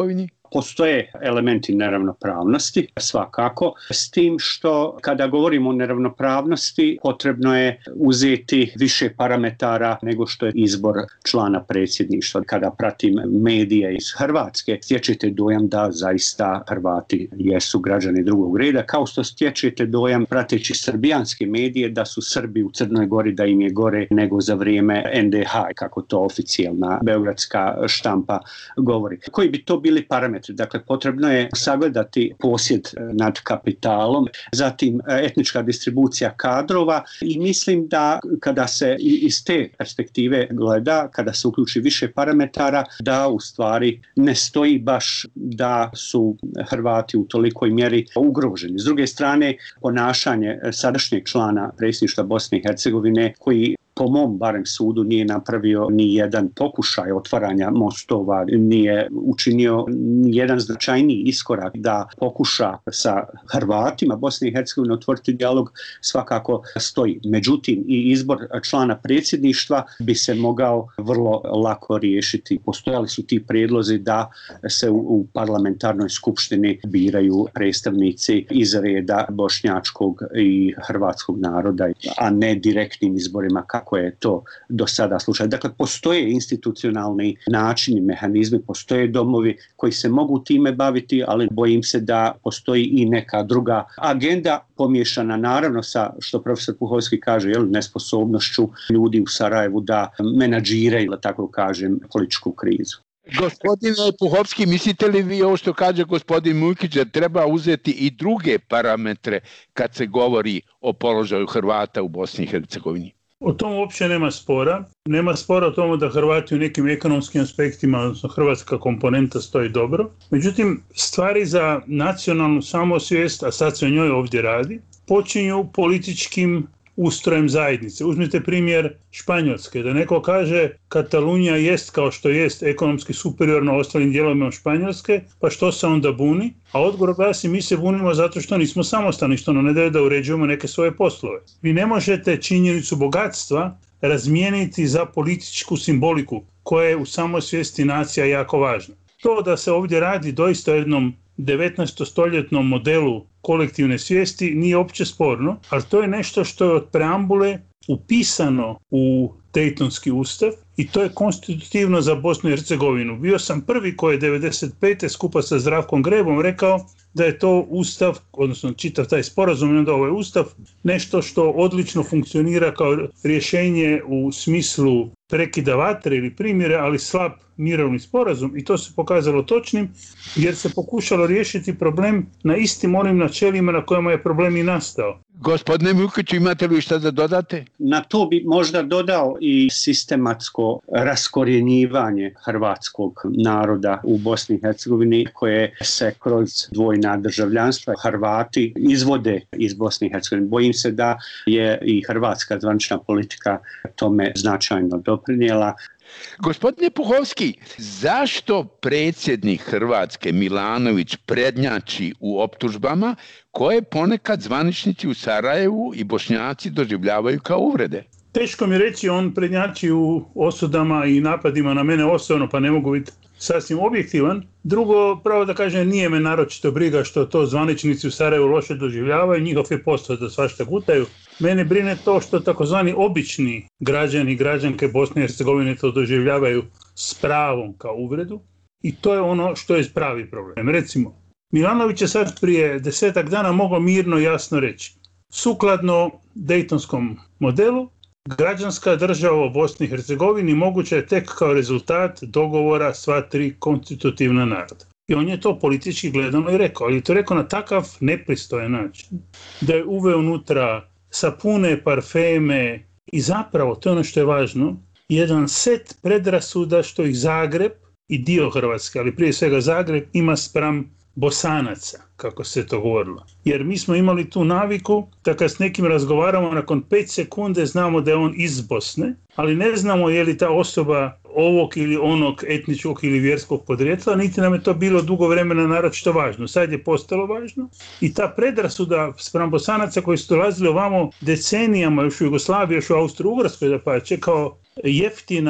Postoje elementi neravnopravnosti, svakako, s tim što kada govorimo o neravnopravnosti potrebno je uzeti više parametara nego što je izbor člana predsjedništva. Kada pratim medije iz Hrvatske, stječete dojam da zaista Hrvati jesu građani drugog reda, kao što stječete dojam prateći srbijanske medije da su Srbi u Crnoj Gori, da im je gore nego za vrijeme en de ha, kako to oficijalna beogradska štampa govori. Koji bi to bili parametri? Dakle, potrebno je sagledati posjed nad kapitalom, zatim etnička distribucija kadrova i mislim da kada se iz te perspektive gleda, kada se uključi više parametara, da u stvari ne stoji baš da su Hrvati u tolikoj mjeri ugroženi. S druge strane, ponašanje sadašnjeg člana predsjedništva Bosne i Hercegovine koji po mom barem sudu nije napravio ni jedan pokušaj otvaranja mostova, nije učinio ni jedan značajniji iskorak da pokuša sa Hrvatima Bosne i Hercegovine otvoriti dijalog, svakako stoji. Međutim, i izbor člana predsjedništva bi se mogao vrlo lako riješiti. Postojali su ti prijedlozi da se u, u parlamentarnoj skupštini biraju predstavnici iz reda bošnjačkog i hrvatskog naroda, a ne direktnim izborima kako je to do sada slučaj. Dakle, postoje institucionalni načini, mehanizmi, postoje domovi koji se mogu time baviti, ali bojim se da postoji i neka druga agenda pomiješana naravno sa, što profesor Puhovski kaže, jel, nesposobnošću ljudi u Sarajevu da menadžiraju, da tako kažem, političku krizu. Gospodine Puhovski, mislite li vi ovo što kaže gospodin Mujkić da treba uzeti i druge parametre kad se govori o položaju Hrvata u Bosni i Hercegovini? O tom uopće nema spora. Nema spora o tomu da Hrvati u nekim ekonomskim aspektima, odnosno hrvatska komponenta stoji dobro. Međutim, stvari za nacionalnu samosvijest, a sad se o njoj ovdje radi, počinju političkim ustrojem zajednice. Uzmite primjer Španjolske, da neko kaže Katalunija jest kao što jest ekonomski superiorno ostalim dijelovima Španjolske, pa što se onda buni? A odgovor glasi, mi se bunimo zato što nismo samostalni, što nam ne daje da uređujemo neke svoje poslove. Vi ne možete činjenicu bogatstva razmijeniti za političku simboliku koja je u samosvijesti nacija jako važna. To da se ovdje radi doista o jednom devetnaestostoljetnom modelu kolektivne svijesti nije opće sporno, ali to je nešto što je od preambule upisano u Dejtonski ustav i to je konstitutivno za Bosnu i Hercegovinu. Bio sam prvi koji je devedeset pete skupa sa Zdravkom Grebom rekao da je to ustav, odnosno čitav taj sporazum i onda ovaj ustav, nešto što odlično funkcionira kao rješenje u smislu prekida vatre ili primjere, ali slab mirovni sporazum i to se pokazalo točnim jer se pokušalo riješiti problem na istim onim načelima na kojima je problem i nastao. Gospodine Mujkiću, imate li šta da dodate? Na to bi možda dodao i sistematsko raskorjenjivanje hrvatskog naroda u Bosni i Hercegovini koje se kroz dvojna državljanstva Hrvati izvode iz Bosne i Hercegovine. Bojim se da je i hrvatska zvanična politika tome značajno doprinijela. Gospodine Puhovski, zašto predsjednik Hrvatske Milanović prednjači u optužbama koje ponekad zvaničnici u Sarajevu i Bošnjaci doživljavaju kao uvrede? Teško mi reći, on prednjači u osudama i napadima na mene osobno, pa ne mogu biti sasvim objektivan. Drugo, pravo da kažem, nije me naročito briga što to zvaničnici u Sarajevu loše doživljavaju, njihov je posao da svašta gutaju. Mene brine to što takozvani obični građani i građanke Bosne i Hercegovine to doživljavaju s pravom kao uvredu i to je ono što je pravi problem. Recimo, Milanović je sad prije desetak dana mogao mirno jasno reći, sukladno Dejtonskom modelu, građanska država u Bosni i Hercegovini moguća je tek kao rezultat dogovora sva tri konstitutivna naroda. I on je to politički gledano i rekao, ali je to rekao na takav nepristojan način, da je uveo unutra sapune, parfeme i zapravo, to je ono što je važno, jedan set predrasuda što ih Zagreb i dio Hrvatske, ali prije svega Zagreb, ima spram Bosanaca, kako se to govorilo. Jer mi smo imali tu naviku da kad s nekim razgovaramo, nakon pet sekunde znamo da je on iz Bosne, ali ne znamo je li ta osoba ovog ili onog etničkog ili vjerskog podrijetla, niti nam je to bilo dugo vremena naročito važno. Sad je postalo važno i ta predrasuda spram Bosanaca koji su dolazili ovamo decenijama, još u Jugoslaviji, još u Austro-Ugrskoj da pače, kao jeftina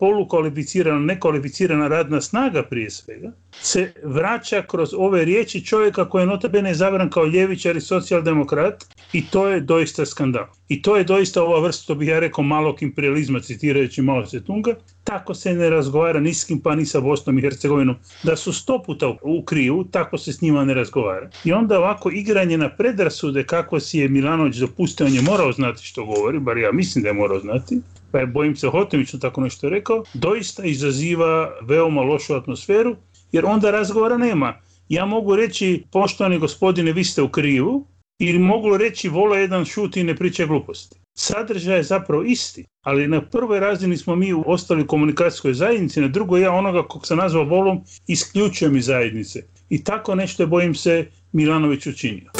polukvalificirana, nekvalificirana radna snaga prije svega, se vraća kroz ove riječi čovjeka koji je notabene izabran kao ljevičar i socijaldemokrat, i to je doista skandal. I to je doista ova vrsta, to bih ja rekao, malog imperializma, citirajući Mao Tse-tunga. Tako se ne razgovara ni s kim, pa ni sa Bosnom i Hercegovinom. Da su sto puta u krivu, tako se s njima ne razgovara. I onda ovako igranje na predrasude kako si je Milanović dopustio, on je morao znati što govori, bar ja mislim da je morao znati, pa je, bojim se, hotimično tako nešto rekao, doista izaziva veoma lošu atmosferu, jer onda razgovora nema. Ja mogu reći, poštovani gospodine, vi ste u krivu, ili mogu reći, vola jedan šuti i ne priča gluposti. Sadržaj je zapravo isti, ali na prvoj razini smo mi ostali u komunikacijskoj zajednici, na drugoj ja onoga kog sam nazvao volom isključujem iz zajednice. I tako nešto je, bojim se, Milanović učinio.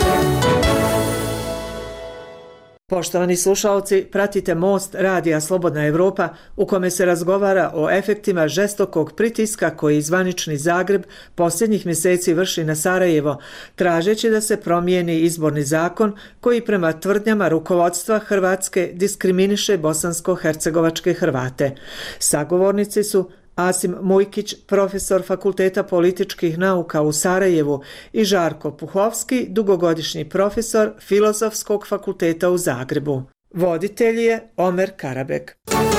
Poštovani slušalci, pratite Most radija Slobodna Evropa u kome se razgovara o efektima žestokog pritiska koji zvanični Zagreb posljednjih mjeseci vrši na Sarajevo, tražeći da se promijeni izborni zakon koji prema tvrdnjama rukovodstva Hrvatske diskriminiše bosansko-hercegovačke Hrvate. Sagovornici su Asim Mujkić, profesor Fakulteta političkih nauka u Sarajevu, i Žarko Puhovski, dugogodišnji profesor Filozofskog fakulteta u Zagrebu. Voditelj je Omer Karabek.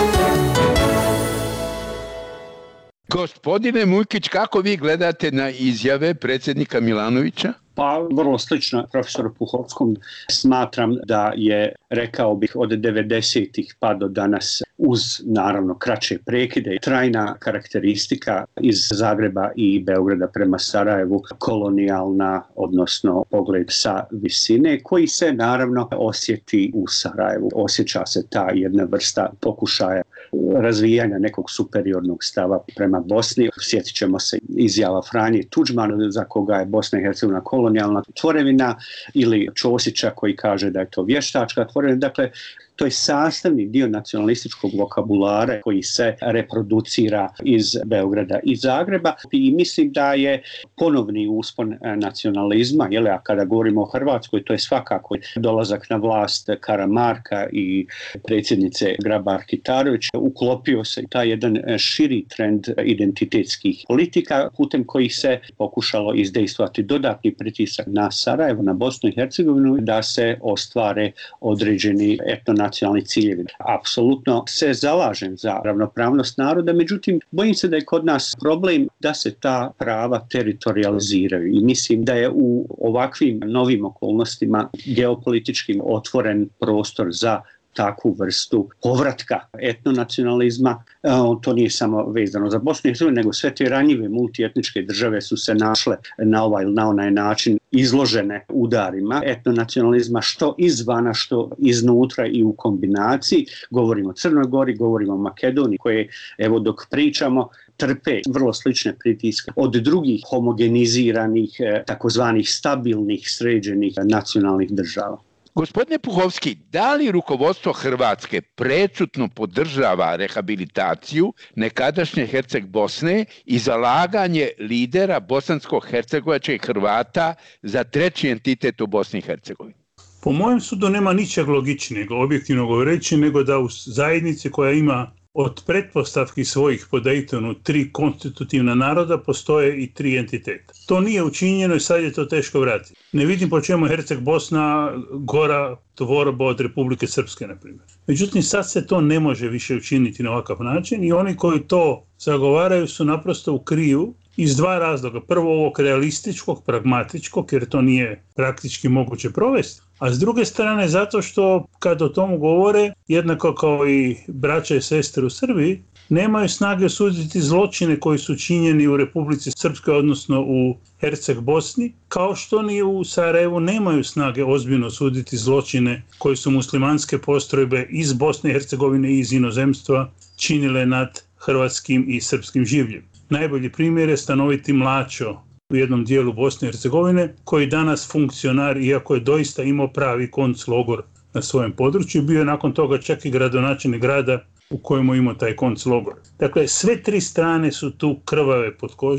Gospodine Mujkić, kako vi gledate na izjave predsjednika Milanovića? Pa vrlo slično profesoru Puhovskom. Smatram da je, rekao bih, od devedesetih pa do danas, uz naravno kraće prekide, trajna karakteristika iz Zagreba i Beograda prema Sarajevu, kolonijalna, odnosno pogled sa visine, koji se naravno osjeti u Sarajevu. Osjeća se ta jedna vrsta pokušaja razvijanja nekog superiornog stava prema Bosni. Sjetit ćemo se izjava Franje Tuđmana, za koga je Bosna i Hercegovina kolonijalna tvorevina, ili Ćosića koji kaže da je to vještačka tvorevina. Dakle, to je sastavni dio nacionalističkog vokabulara koji se reproducira iz Beograda i Zagreba, i mislim da je ponovni uspon nacionalizma, jel, a kada govorimo o Hrvatskoj, to je svakako dolazak na vlast Karamarka i predsjednice Grabar-Kitarović. Uklopio se taj jedan širi trend identitetskih politika putem kojih se pokušalo izdejstvati dodatni pritisak na Sarajevo, na Bosnu i Hercegovinu, da se ostvare određeni etno nacionalni ciljevi. Apsolutno se zalažem za ravnopravnost naroda, međutim, bojim se da je kod nas problem da se ta prava teritorializiraju, i mislim da je u ovakvim novim okolnostima geopolitičkim otvoren prostor za takvu vrstu povratka etnonacionalizma. To nije samo vezano za Bosnu i Hercegovinu, nego sve te ranjive multietničke države su se našle na ovaj ili na onaj način izložene udarima etnonacionalizma, što izvana, što iznutra i u kombinaciji. Govorimo o Crnoj Gori, govorimo o Makedoniji, koje, evo, dok pričamo, trpe vrlo slične pritiske od drugih homogeniziranih, takozvanih stabilnih, sređenih nacionalnih država. Gospodine Puhovski, da li rukovodstvo Hrvatske prečutno podržava rehabilitaciju nekadašnje Herceg Bosne i zalaganje lidera bosansko-hercegovačkih Hrvata za treći entitet u Bosni i Hercegovini? Po mojem sudu nema ničeg logičnijeg, objektivno govoreći, nego da u zajednici koja ima od pretpostavki svojih po Daytonu tri konstitutivna naroda postoje i tri entiteta. To nije učinjeno i sad je to teško vratiti. Ne vidim po čemu Herceg Bosna gora tvorba od Republike Srpske, na primjer. Međutim, sad se to ne može više učiniti na ovakav način, i oni koji to zagovaraju su naprosto u krivu iz dva razloga. Prvo, ovog realističkog, pragmatičkog, jer to nije praktički moguće provesti. A s druge strane, zato što kad o tomu govore, jednako kao i braća i sestre u Srbiji, nemaju snage osuditi zločine koji su činjeni u Republici Srpskoj, odnosno u Herceg Bosni, kao što ni u Sarajevu nemaju snage ozbiljno osuditi zločine koje su muslimanske postrojbe iz Bosne i Hercegovine i iz inozemstva činile nad hrvatskim i srpskim življem. Najbolji primjer je stanoviti Mlačo u jednom dijelu Bosne i Hercegovine, koji danas funkcionar, iako je doista imao pravi konclogor na svojem području, bio je nakon toga čak i gradonačelnik grada u kojemu imao taj konclogor. Dakle, sve tri strane su tu krvave pod kožom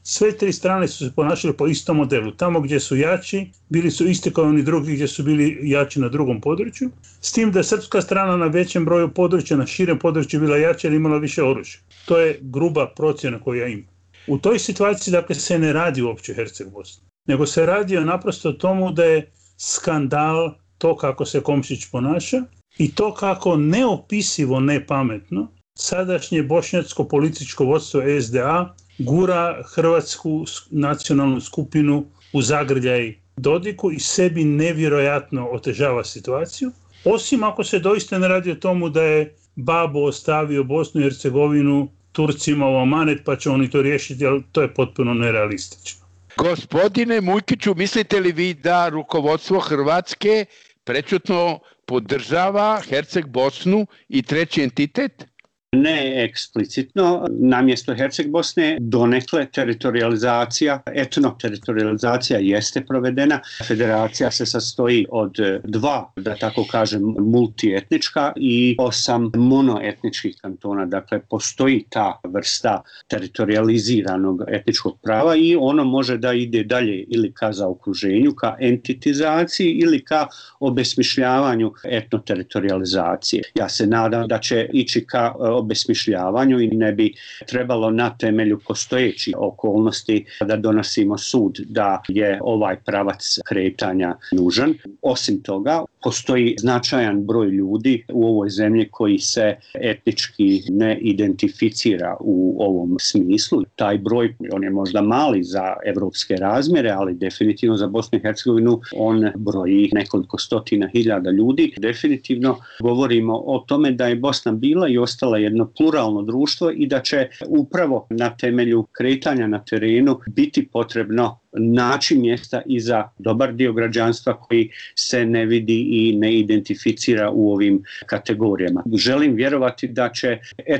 Sve tri strane su se ponašale po istom modelu. Tamo gdje su jači, bili su isti kao oni drugi gdje su bili jači na drugom području. S tim da srpska strana na većem broju područja, na širem području bila jača jer imala više oružja. To je gruba procjena koju ja imam. U toj situaciji dakle se ne radi uopće Herceg-Bosna, nego se radi o naprosto tomu da je skandal to kako se Komšić ponaša i to kako neopisivo nepametno sadašnje bošnjačko političko vodstvo S D A gura hrvatsku nacionalnu skupinu u zagrljaj Dodiku i sebi nevjerojatno otežava situaciju, osim ako se doista ne radi o tomu da je Babo ostavio Bosnu i Hercegovinu Turcima u amanet pa će oni to riješiti, ali to je potpuno nerealistično. Gospodine Mujkiću, mislite li vi da rukovodstvo Hrvatske prečutno podržava Herceg-Bosnu i treći entitet? Ne eksplicitno, namjesto Herceg-Bosne donekle teritorializacija, etno-teritorializacija jeste provedena. Federacija se sastoji od dva, da tako kažem, multietnička i osam monoetničkih kantona. Dakle, postoji ta vrsta teritorializiranog etničkog prava i ono može da ide dalje ili ka zaokruženju, ka entitizaciji ili ka obesmišljavanju etno-teritorializacije. Ja se nadam da će ići ka obesmišljavanju i ne bi trebalo na temelju postojećih okolnosti da donosimo sud da je ovaj pravac kretanja nužan. Osim toga, postoji značajan broj ljudi u ovoj zemlji koji se etnički ne identificira u ovom smislu. Taj broj, on je možda mali za evropske razmjere, ali definitivno za Bosnu i Hercegovinu on broji nekoliko stotina hiljada ljudi. Definitivno govorimo o tome da je Bosna bila i ostala jedno pluralno društvo i da će upravo na temelju kretanja na terenu biti potrebno naći mjesta i za dobar dio građanstva koji se ne vidi i ne identificira u ovim kategorijama. Želim vjerovati da će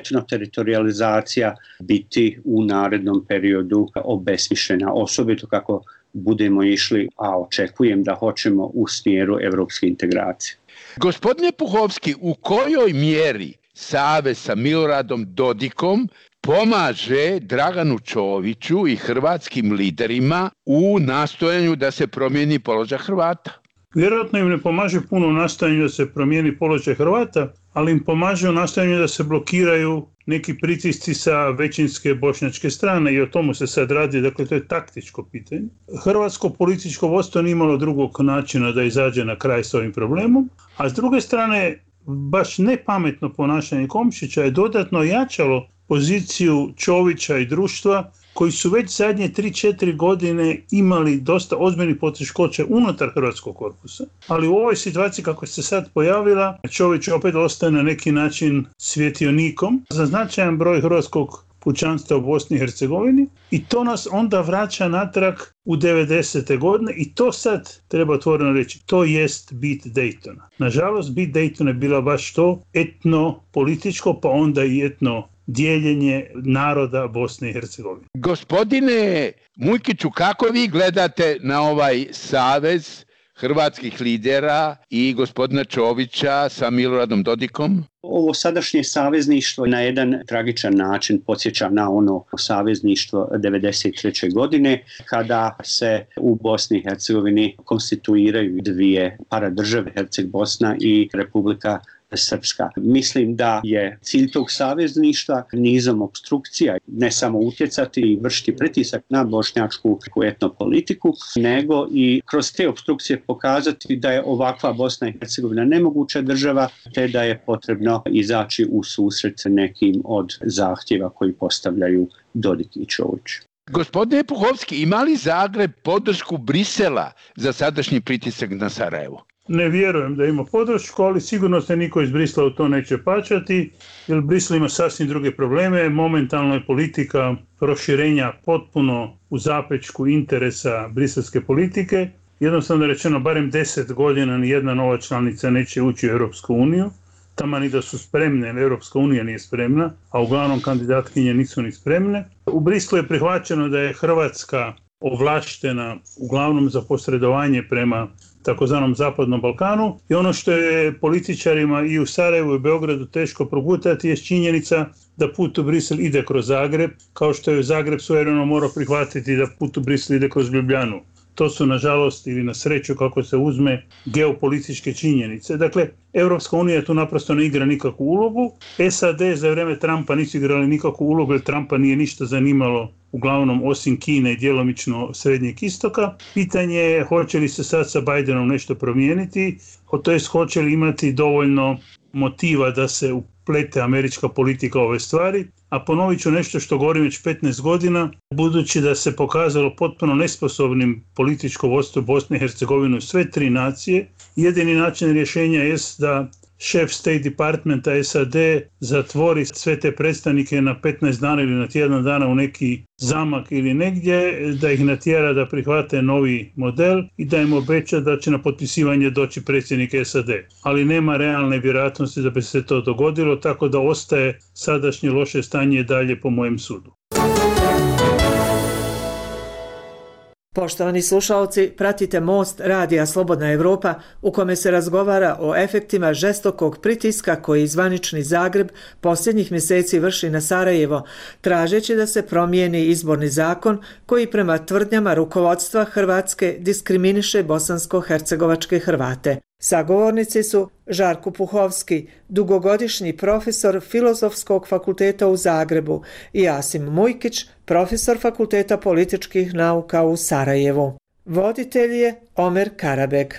etnoteritorializacija biti u narednom periodu obesmišljena, osobito kako budemo išli, a očekujem da hoćemo u smjeru evropske integracije. Gospodine Puhovski, u kojoj mjeri savez sa Miloradom Dodikom pomaže Draganu Čoviću i hrvatskim liderima u nastojanju da se promijeni položaj Hrvata? Vjerojatno im ne pomaže puno u nastojanju da se promijeni položaj Hrvata, ali im pomaže u nastojanju da se blokiraju neki pritisci sa većinske bošnjačke strane i o tomu se sad radi, dakle to je taktičko pitanje. Hrvatsko političko vodstvo nije imalo drugog načina da izađe na kraj s ovim problemom, a s druge strane baš nepametno ponašanje Komšića je dodatno jačalo poziciju Čovića i društva koji su već zadnje tri četiri godine imali dosta ozbiljnih poteškoća unutar hrvatskog korpusa. Ali u ovoj situaciji kako se sad pojavila, Čović opet ostaje na neki način svjetionikom za značajan broj hrvatskog pučanstva u Bosni i Hercegovini i to nas onda vraća natrag u devedesete godine i to sad treba otvoreno reći, to jest bit Daytona. Nažalost, bit Daytona je bila baš to etno-političko pa onda i etno dijeljenje naroda Bosne i Hercegovine. Gospodine Mujkiću, kako vi gledate na ovaj savez hrvatskih lidera i gospodina Čovića sa Miloradom Dodikom? Ovo sadašnje savezništvo na jedan tragičan način podsjeća na ono savezništvo devedeset treće godine kada se u Bosni i Hercegovini konstituiraju dvije paradržave, Herceg-Bosna i Republika Srpska. Mislim da je cilj tog savezništva nizom obstrukcija ne samo utjecati i vršiti pritisak na bošnjačku etnopolitiku, nego i kroz te obstrukcije pokazati da je ovakva Bosna i Hercegovina nemoguća država, te da je potrebno izaći u susret nekim od zahtjeva koji postavljaju Dodik i Čović. Gospodine Puhovski, ima li Zagreb podršku Brisela za sadašnji pritisak na Sarajevo? Ne vjerujem da ima podršku, ali sigurno se niko iz Brisela u to neće pačati, jer Brisel ima sasvim druge probleme. Momentalno je politika proširenja potpuno u zapečku interesa briselske politike. Jednostavno rečeno, barem deset godina nijedna nova članica neće ući u Europsku uniju. Taman i da su spremne, jer Europska unija nije spremna, a uglavnom kandidatkinje nisu ni spremne. U Briselu je prihvaćeno da je Hrvatska ovlaštena uglavnom za posredovanje prema takozvanom Zapadnom Balkanu. I ono što je političarima i u Sarajevu i Beogradu teško progutati je činjenica da put u Brisel ide kroz Zagreb, kao što je Zagreb svojevremeno morao prihvatiti da put u Brisel ide kroz Ljubljanu. To su, nažalost ili na sreću, kako se uzme, geopolitičke činjenice. Dakle, Europska unija tu naprosto ne igra nikakvu ulogu. S A D za vrijeme Trumpa nisu igrali nikakvu ulogu jer Trumpa nije ništa zanimalo, uglavnom osim Kine i djelomično Srednjeg istoka. Pitanje je hoće li se sad sa Bidenom nešto promijeniti, to jest hoće li imati dovoljno motiva da se uplete američka politika ove stvari. A ponovit ću nešto što govorim već petnaest godina, budući da se pokazalo potpuno nesposobnim političko vodstvo Bosne i Hercegovine u sve tri nacije. Jedini način rješenja jest da šef State Departmenta S A D zatvori sve te predstavnike na petnaest dana ili na tjedan dana u neki zamak ili negdje, da ih natjera da prihvate novi model i da im obeća da će na potpisivanje doći predsjednik S A D. Ali nema realne vjerojatnosti da bi se to dogodilo, tako da ostaje sadašnje loše stanje dalje po mojem sudu. Poštovani slušalci, pratite Most radija Slobodna Evropa u kome se razgovara o efektima žestokog pritiska koji zvanični Zagreb posljednjih mjeseci vrši na Sarajevo, tražeći da se promijeni izborni zakon koji prema tvrdnjama rukovodstva Hrvatske diskriminiše bosansko-hercegovačke Hrvate. Sagovornici su Žarko Puhovski, dugogodišnji profesor Filozofskog fakulteta u Zagrebu, i Asim Mujkić, profesor Fakulteta političkih nauka u Sarajevu. Voditelj je Omer Karabeg.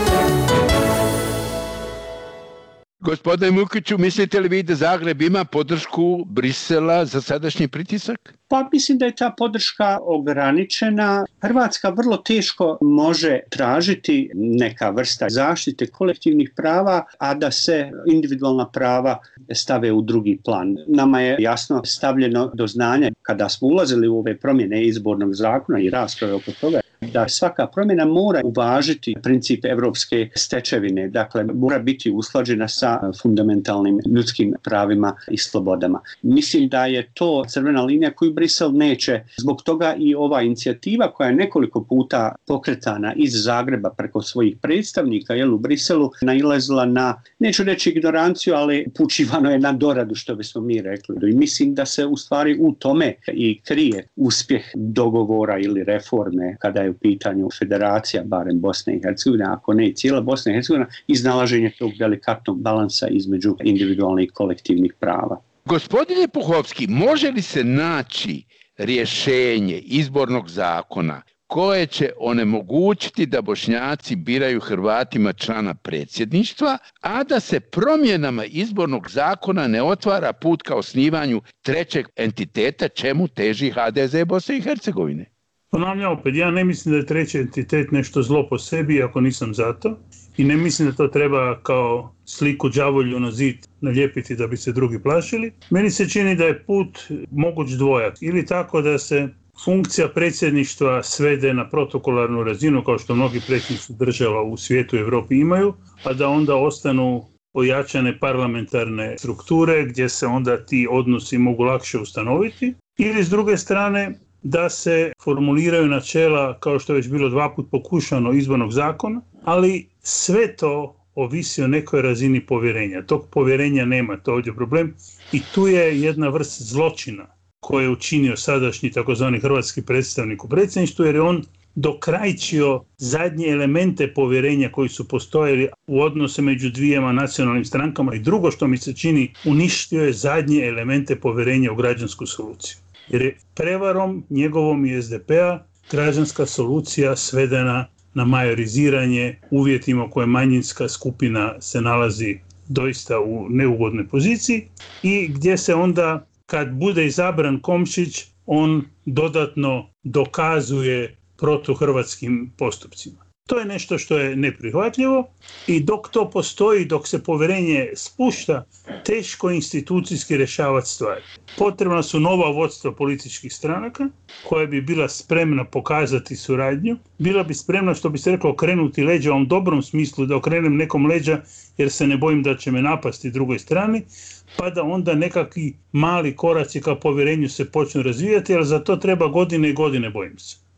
Gospodine Mukiću, mislite li vi da Zagreb ima podršku Brisela za sadašnji pritisak? Pa mislim da je ta podrška ograničena. Hrvatska vrlo teško može tražiti neka vrsta zaštite kolektivnih prava, a da se individualna prava stave u drugi plan. Nama je jasno stavljeno do znanja kada smo ulazili u ove promjene izbornog zakona i rasprave oko toga, da svaka promjena mora uvažiti princip evropske stečevine, dakle mora biti usklađena sa fundamentalnim ljudskim pravima i slobodama. Mislim da je to crvena linija koju Brisel neće. Zbog toga i ova inicijativa koja je nekoliko puta pokretana iz Zagreba preko svojih predstavnika jel, u Briselu nailazila na, neću reći ignoranciju, ali pučivano je na doradu, što bismo mi rekli. I mislim da se u stvari u tome i krije uspjeh dogovora ili reforme kada je u pitanju federacija, barem Bosne i Hercegovine, ako ne i cijela Bosna i Hercegovina, iznalaženje tog delikatnog balansa između individualnih i kolektivnih prava. Gospodine Puhovski, može li se naći rješenje izbornog zakona koje će onemogućiti da Bošnjaci biraju Hrvatima člana predsjedništva, a da se promjenama izbornog zakona ne otvara put ka osnivanju trećeg entiteta, čemu teži H D Z Bosne i Hercegovine? Ponavljam opet, ja ne mislim da je treći entitet nešto zlo po sebi, ako nisam za to. I ne mislim da to treba kao sliku đavolju na zid nalijepiti da bi se drugi plašili. Meni se čini da je put moguć dvojak. Ili tako da se funkcija predsjedništva svede na protokolarnu razinu, kao što mnogi predsjednici država u svijetu i Europi imaju, a da onda ostanu ojačane parlamentarne strukture gdje se onda ti odnosi mogu lakše ustanoviti. Ili s druge strane da se formuliraju načela, kao što je već bilo dva put pokušano, izbornog zakona, ali sve to ovisi o nekoj razini povjerenja. Tog povjerenja nema, to ovdje problem. I tu je jedna vrst zločina koje je učinio sadašnji takozvani hrvatski predstavnik u predsjedništvu, jer je on dokrajčio zadnje elemente povjerenja koji su postojali u odnose među dvijema nacionalnim strankama, i drugo što mi se čini, uništio je zadnje elemente povjerenja u građansku soluciju. Jer je prevarom njegovom i S D P-a građanska solucija svedena na majoriziranje uvjetima u kojoj manjinska skupina se nalazi doista u neugodnoj poziciji i gdje se onda, kad bude izabran Komšić, on dodatno dokazuje protuhrvatskim postupcima. To je nešto što je neprihvatljivo i dok to postoji, dok se povjerenje spušta, teško institucijski rješavati stvari. Potrebna su nova vodstva političkih stranaka koja bi bila spremna pokazati suradnju, bila bi spremna, što bi se reklo, okrenuti leđa u ovom dobrom smislu, da okrenem nekom leđa jer se ne bojim da će me napasti drugoj strani, pa da onda nekakvi mali koraci ka povjerenju se počnu razvijati, ali za to treba godine i godine, bojim se.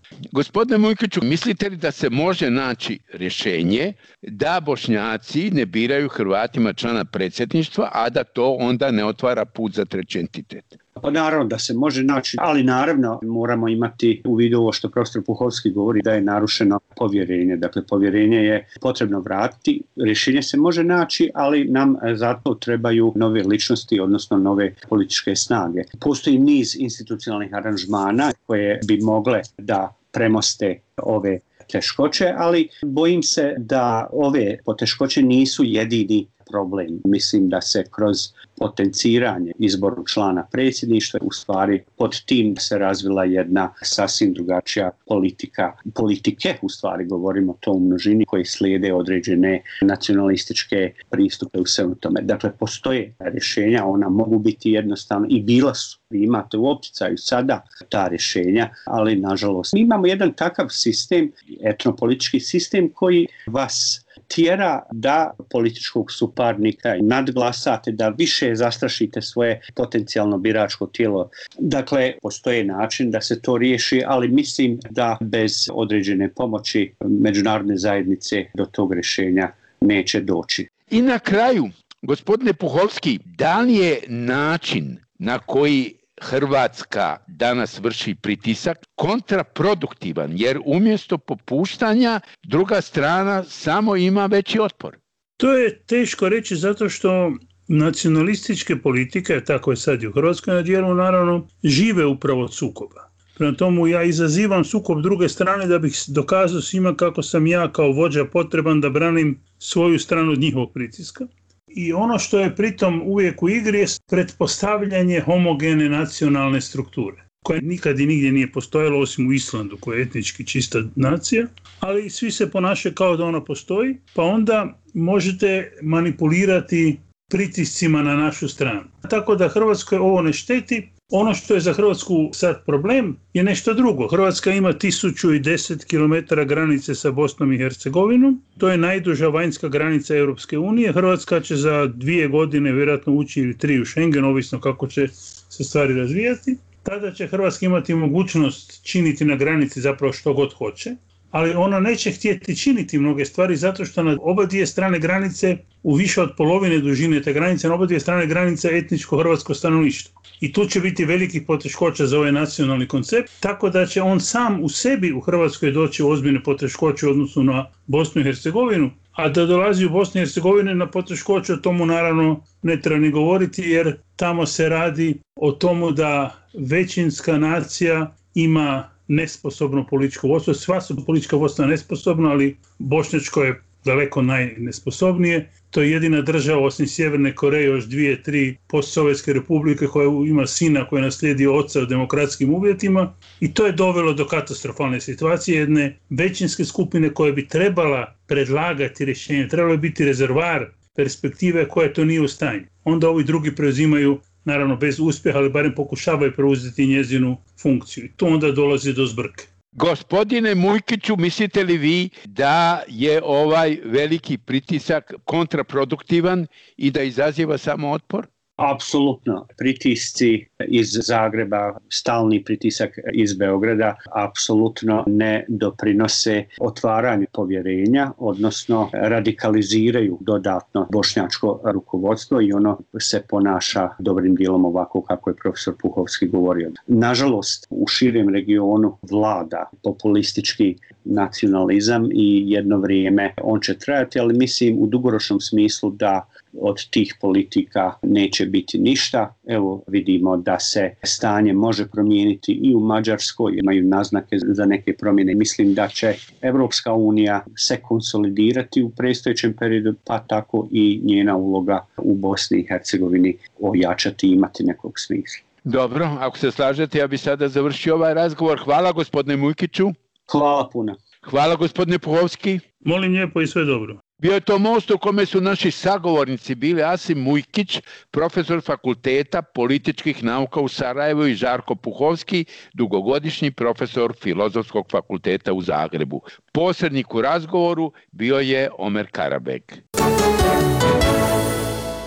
Gospodine Mujkiću, mislite li da se može naći rješenje da Bošnjaci ne biraju Hrvatima člana predsjedništva, a da to onda ne otvara put za treći entitet? Pa naravno da se može naći, ali naravno moramo imati u vidu ovo što profesor Puhovski govori, da je narušeno povjerenje. Dakle, povjerenje je potrebno vratiti, rješenje se može naći, ali nam zato trebaju nove ličnosti, odnosno nove političke snage. Postoji niz institucionalnih aranžmana koje bi mogle da premoste ove teškoće, ali bojim se da ove poteškoće nisu jedini problem. Mislim da se kroz potenciranje izboru člana predsjedništva u stvari pod tim se razvila jedna sasvim drugačija politika. Politike, u stvari govorimo to u množini, koje slijede određene nacionalističke pristupe u svemu tome. Dakle, postoje rješenja, ona mogu biti jednostavno i bila su. Vi imate u opticaju sada ta rješenja, ali nažalost mi imamo jedan takav sistem, etnopolitički sistem koji vas tjera da političkog suparnika nadglasate, da više zastrašite svoje potencijalno biračko tijelo. Dakle, postoji način da se to riješi, ali mislim da bez određene pomoći međunarodne zajednice do tog rješenja neće doći. I na kraju, gospodine Puhovski, da li je način na koji Hrvatska danas vrši pritisak kontraproduktivan, jer umjesto popuštanja druga strana samo ima veći otpor? To je teško reći zato što nacionalističke politike, tako je sad i u Hrvatskoj na dijelu, naravno, žive upravo od sukoba. Prema tomu ja izazivam sukob druge strane da bih dokazao svima kako sam ja kao vođa potreban da branim svoju stranu od njihovog pritiska. I ono što je pritom uvijek u igri je pretpostavljanje homogene nacionalne strukture, koja nikad i nigdje nije postojala osim u Islandu, koja je etnički čista nacija, ali svi se ponašaju kao da ona postoji, pa onda možete manipulirati pritiscima na našu stranu. Tako da Hrvatskoj ovo ne šteti. Ono što je za Hrvatsku sad problem je nešto drugo. Hrvatska ima tisuću deset kilometara granice sa Bosnom i Hercegovinom. To je najduža vanjska granica Europske unije. Hrvatska će za dvije godine vjerojatno ući ili tri u Schengen, ovisno kako će se stvari razvijati. Tada će Hrvatska imati mogućnost činiti na granici zapravo što god hoće, ali ona neće htjeti činiti mnoge stvari zato što na oba dvije strane granice, u više od polovine dužine te granice, na oba dvije strane granice etničko hrvatsko stanovništvo. I tu će biti velikih poteškoća za ovaj nacionalni koncept, tako da će on sam u sebi u Hrvatskoj doći u ozbiljne poteškoće u odnosu na Bosnu i Hercegovinu, a da dolazi u Bosnu i Hercegovinu na poteškoće, o tomu naravno ne treba ni govoriti, jer tamo se radi o tomu da većinska nacija ima nesposobno političko vodstvo. Sva su politička vodstva nesposobna, ali bošnjačko je daleko najnesposobnije. To je jedina država osim Sjeverne Koreje, još dvije, tri postsovjetske republike koja ima sina koji je naslijedio oca u demokratskim uvjetima, i to je dovelo do katastrofalne situacije jedne većinske skupine koja bi trebala predlagati rješenje, trebalo bi biti rezervar perspektive koja to nije u stanju. Onda ovi drugi preuzimaju, naravno bez uspjeha, ali barem pokušavaju preuzeti njezinu funkciju. I tu onda dolazi do zbrke. Gospodine Mujkiću, mislite li vi da je ovaj veliki pritisak kontraproduktivan i da izaziva samo otpor? Apsolutno. Pritisci iz Zagreba, stalni pritisak iz Beograda apsolutno ne doprinose otvaranju povjerenja, odnosno radikaliziraju dodatno bošnjačko rukovodstvo i ono se ponaša dobrim dijelom ovako kako je profesor Puhovski govorio. Nažalost, u širem regionu vlada populistički nacionalizam i jedno vrijeme on će trajati, ali mislim u dugoročnom smislu da od tih politika neće biti ništa. Evo vidimo da se stanje može promijeniti i u Mađarskoj, imaju naznake za neke promjene. Mislim da će Evropska unija se konsolidirati u predstojećem periodu, pa tako i njena uloga u Bosni i Hercegovini ojačati i imati nekog smisla. Dobro, ako se slažete, ja bih sada završio ovaj razgovor. Hvala gospodine Mujkiću. Hvala puno. Hvala gospodine Puhovski. Molim lijepo i sve dobro. Bio je to most u kome su naši sagovornici bili Asim Mujkić, profesor Fakulteta političkih nauka u Sarajevu, i Žarko Puhovski, dugogodišnji profesor Filozofskog fakulteta u Zagrebu. Posrednik u razgovoru bio je Omer Karabek.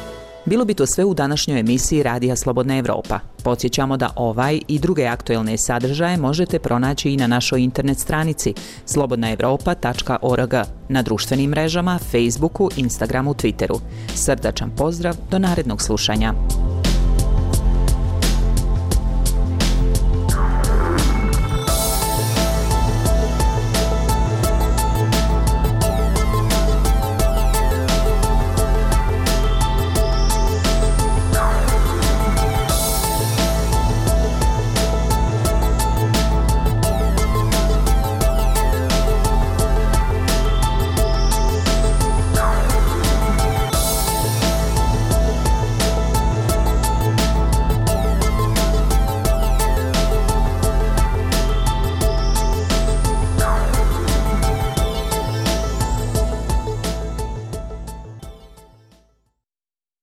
Bilo bi to sve u današnjoj emisiji Radija Slobodna Evropa. Podsjećamo da ovaj i druge aktuelne sadržaje možete pronaći i na našoj internet stranici slobodna evropa tačka org, na društvenim mrežama, Facebooku, Instagramu, Twitteru. Srdačan pozdrav, do narednog slušanja.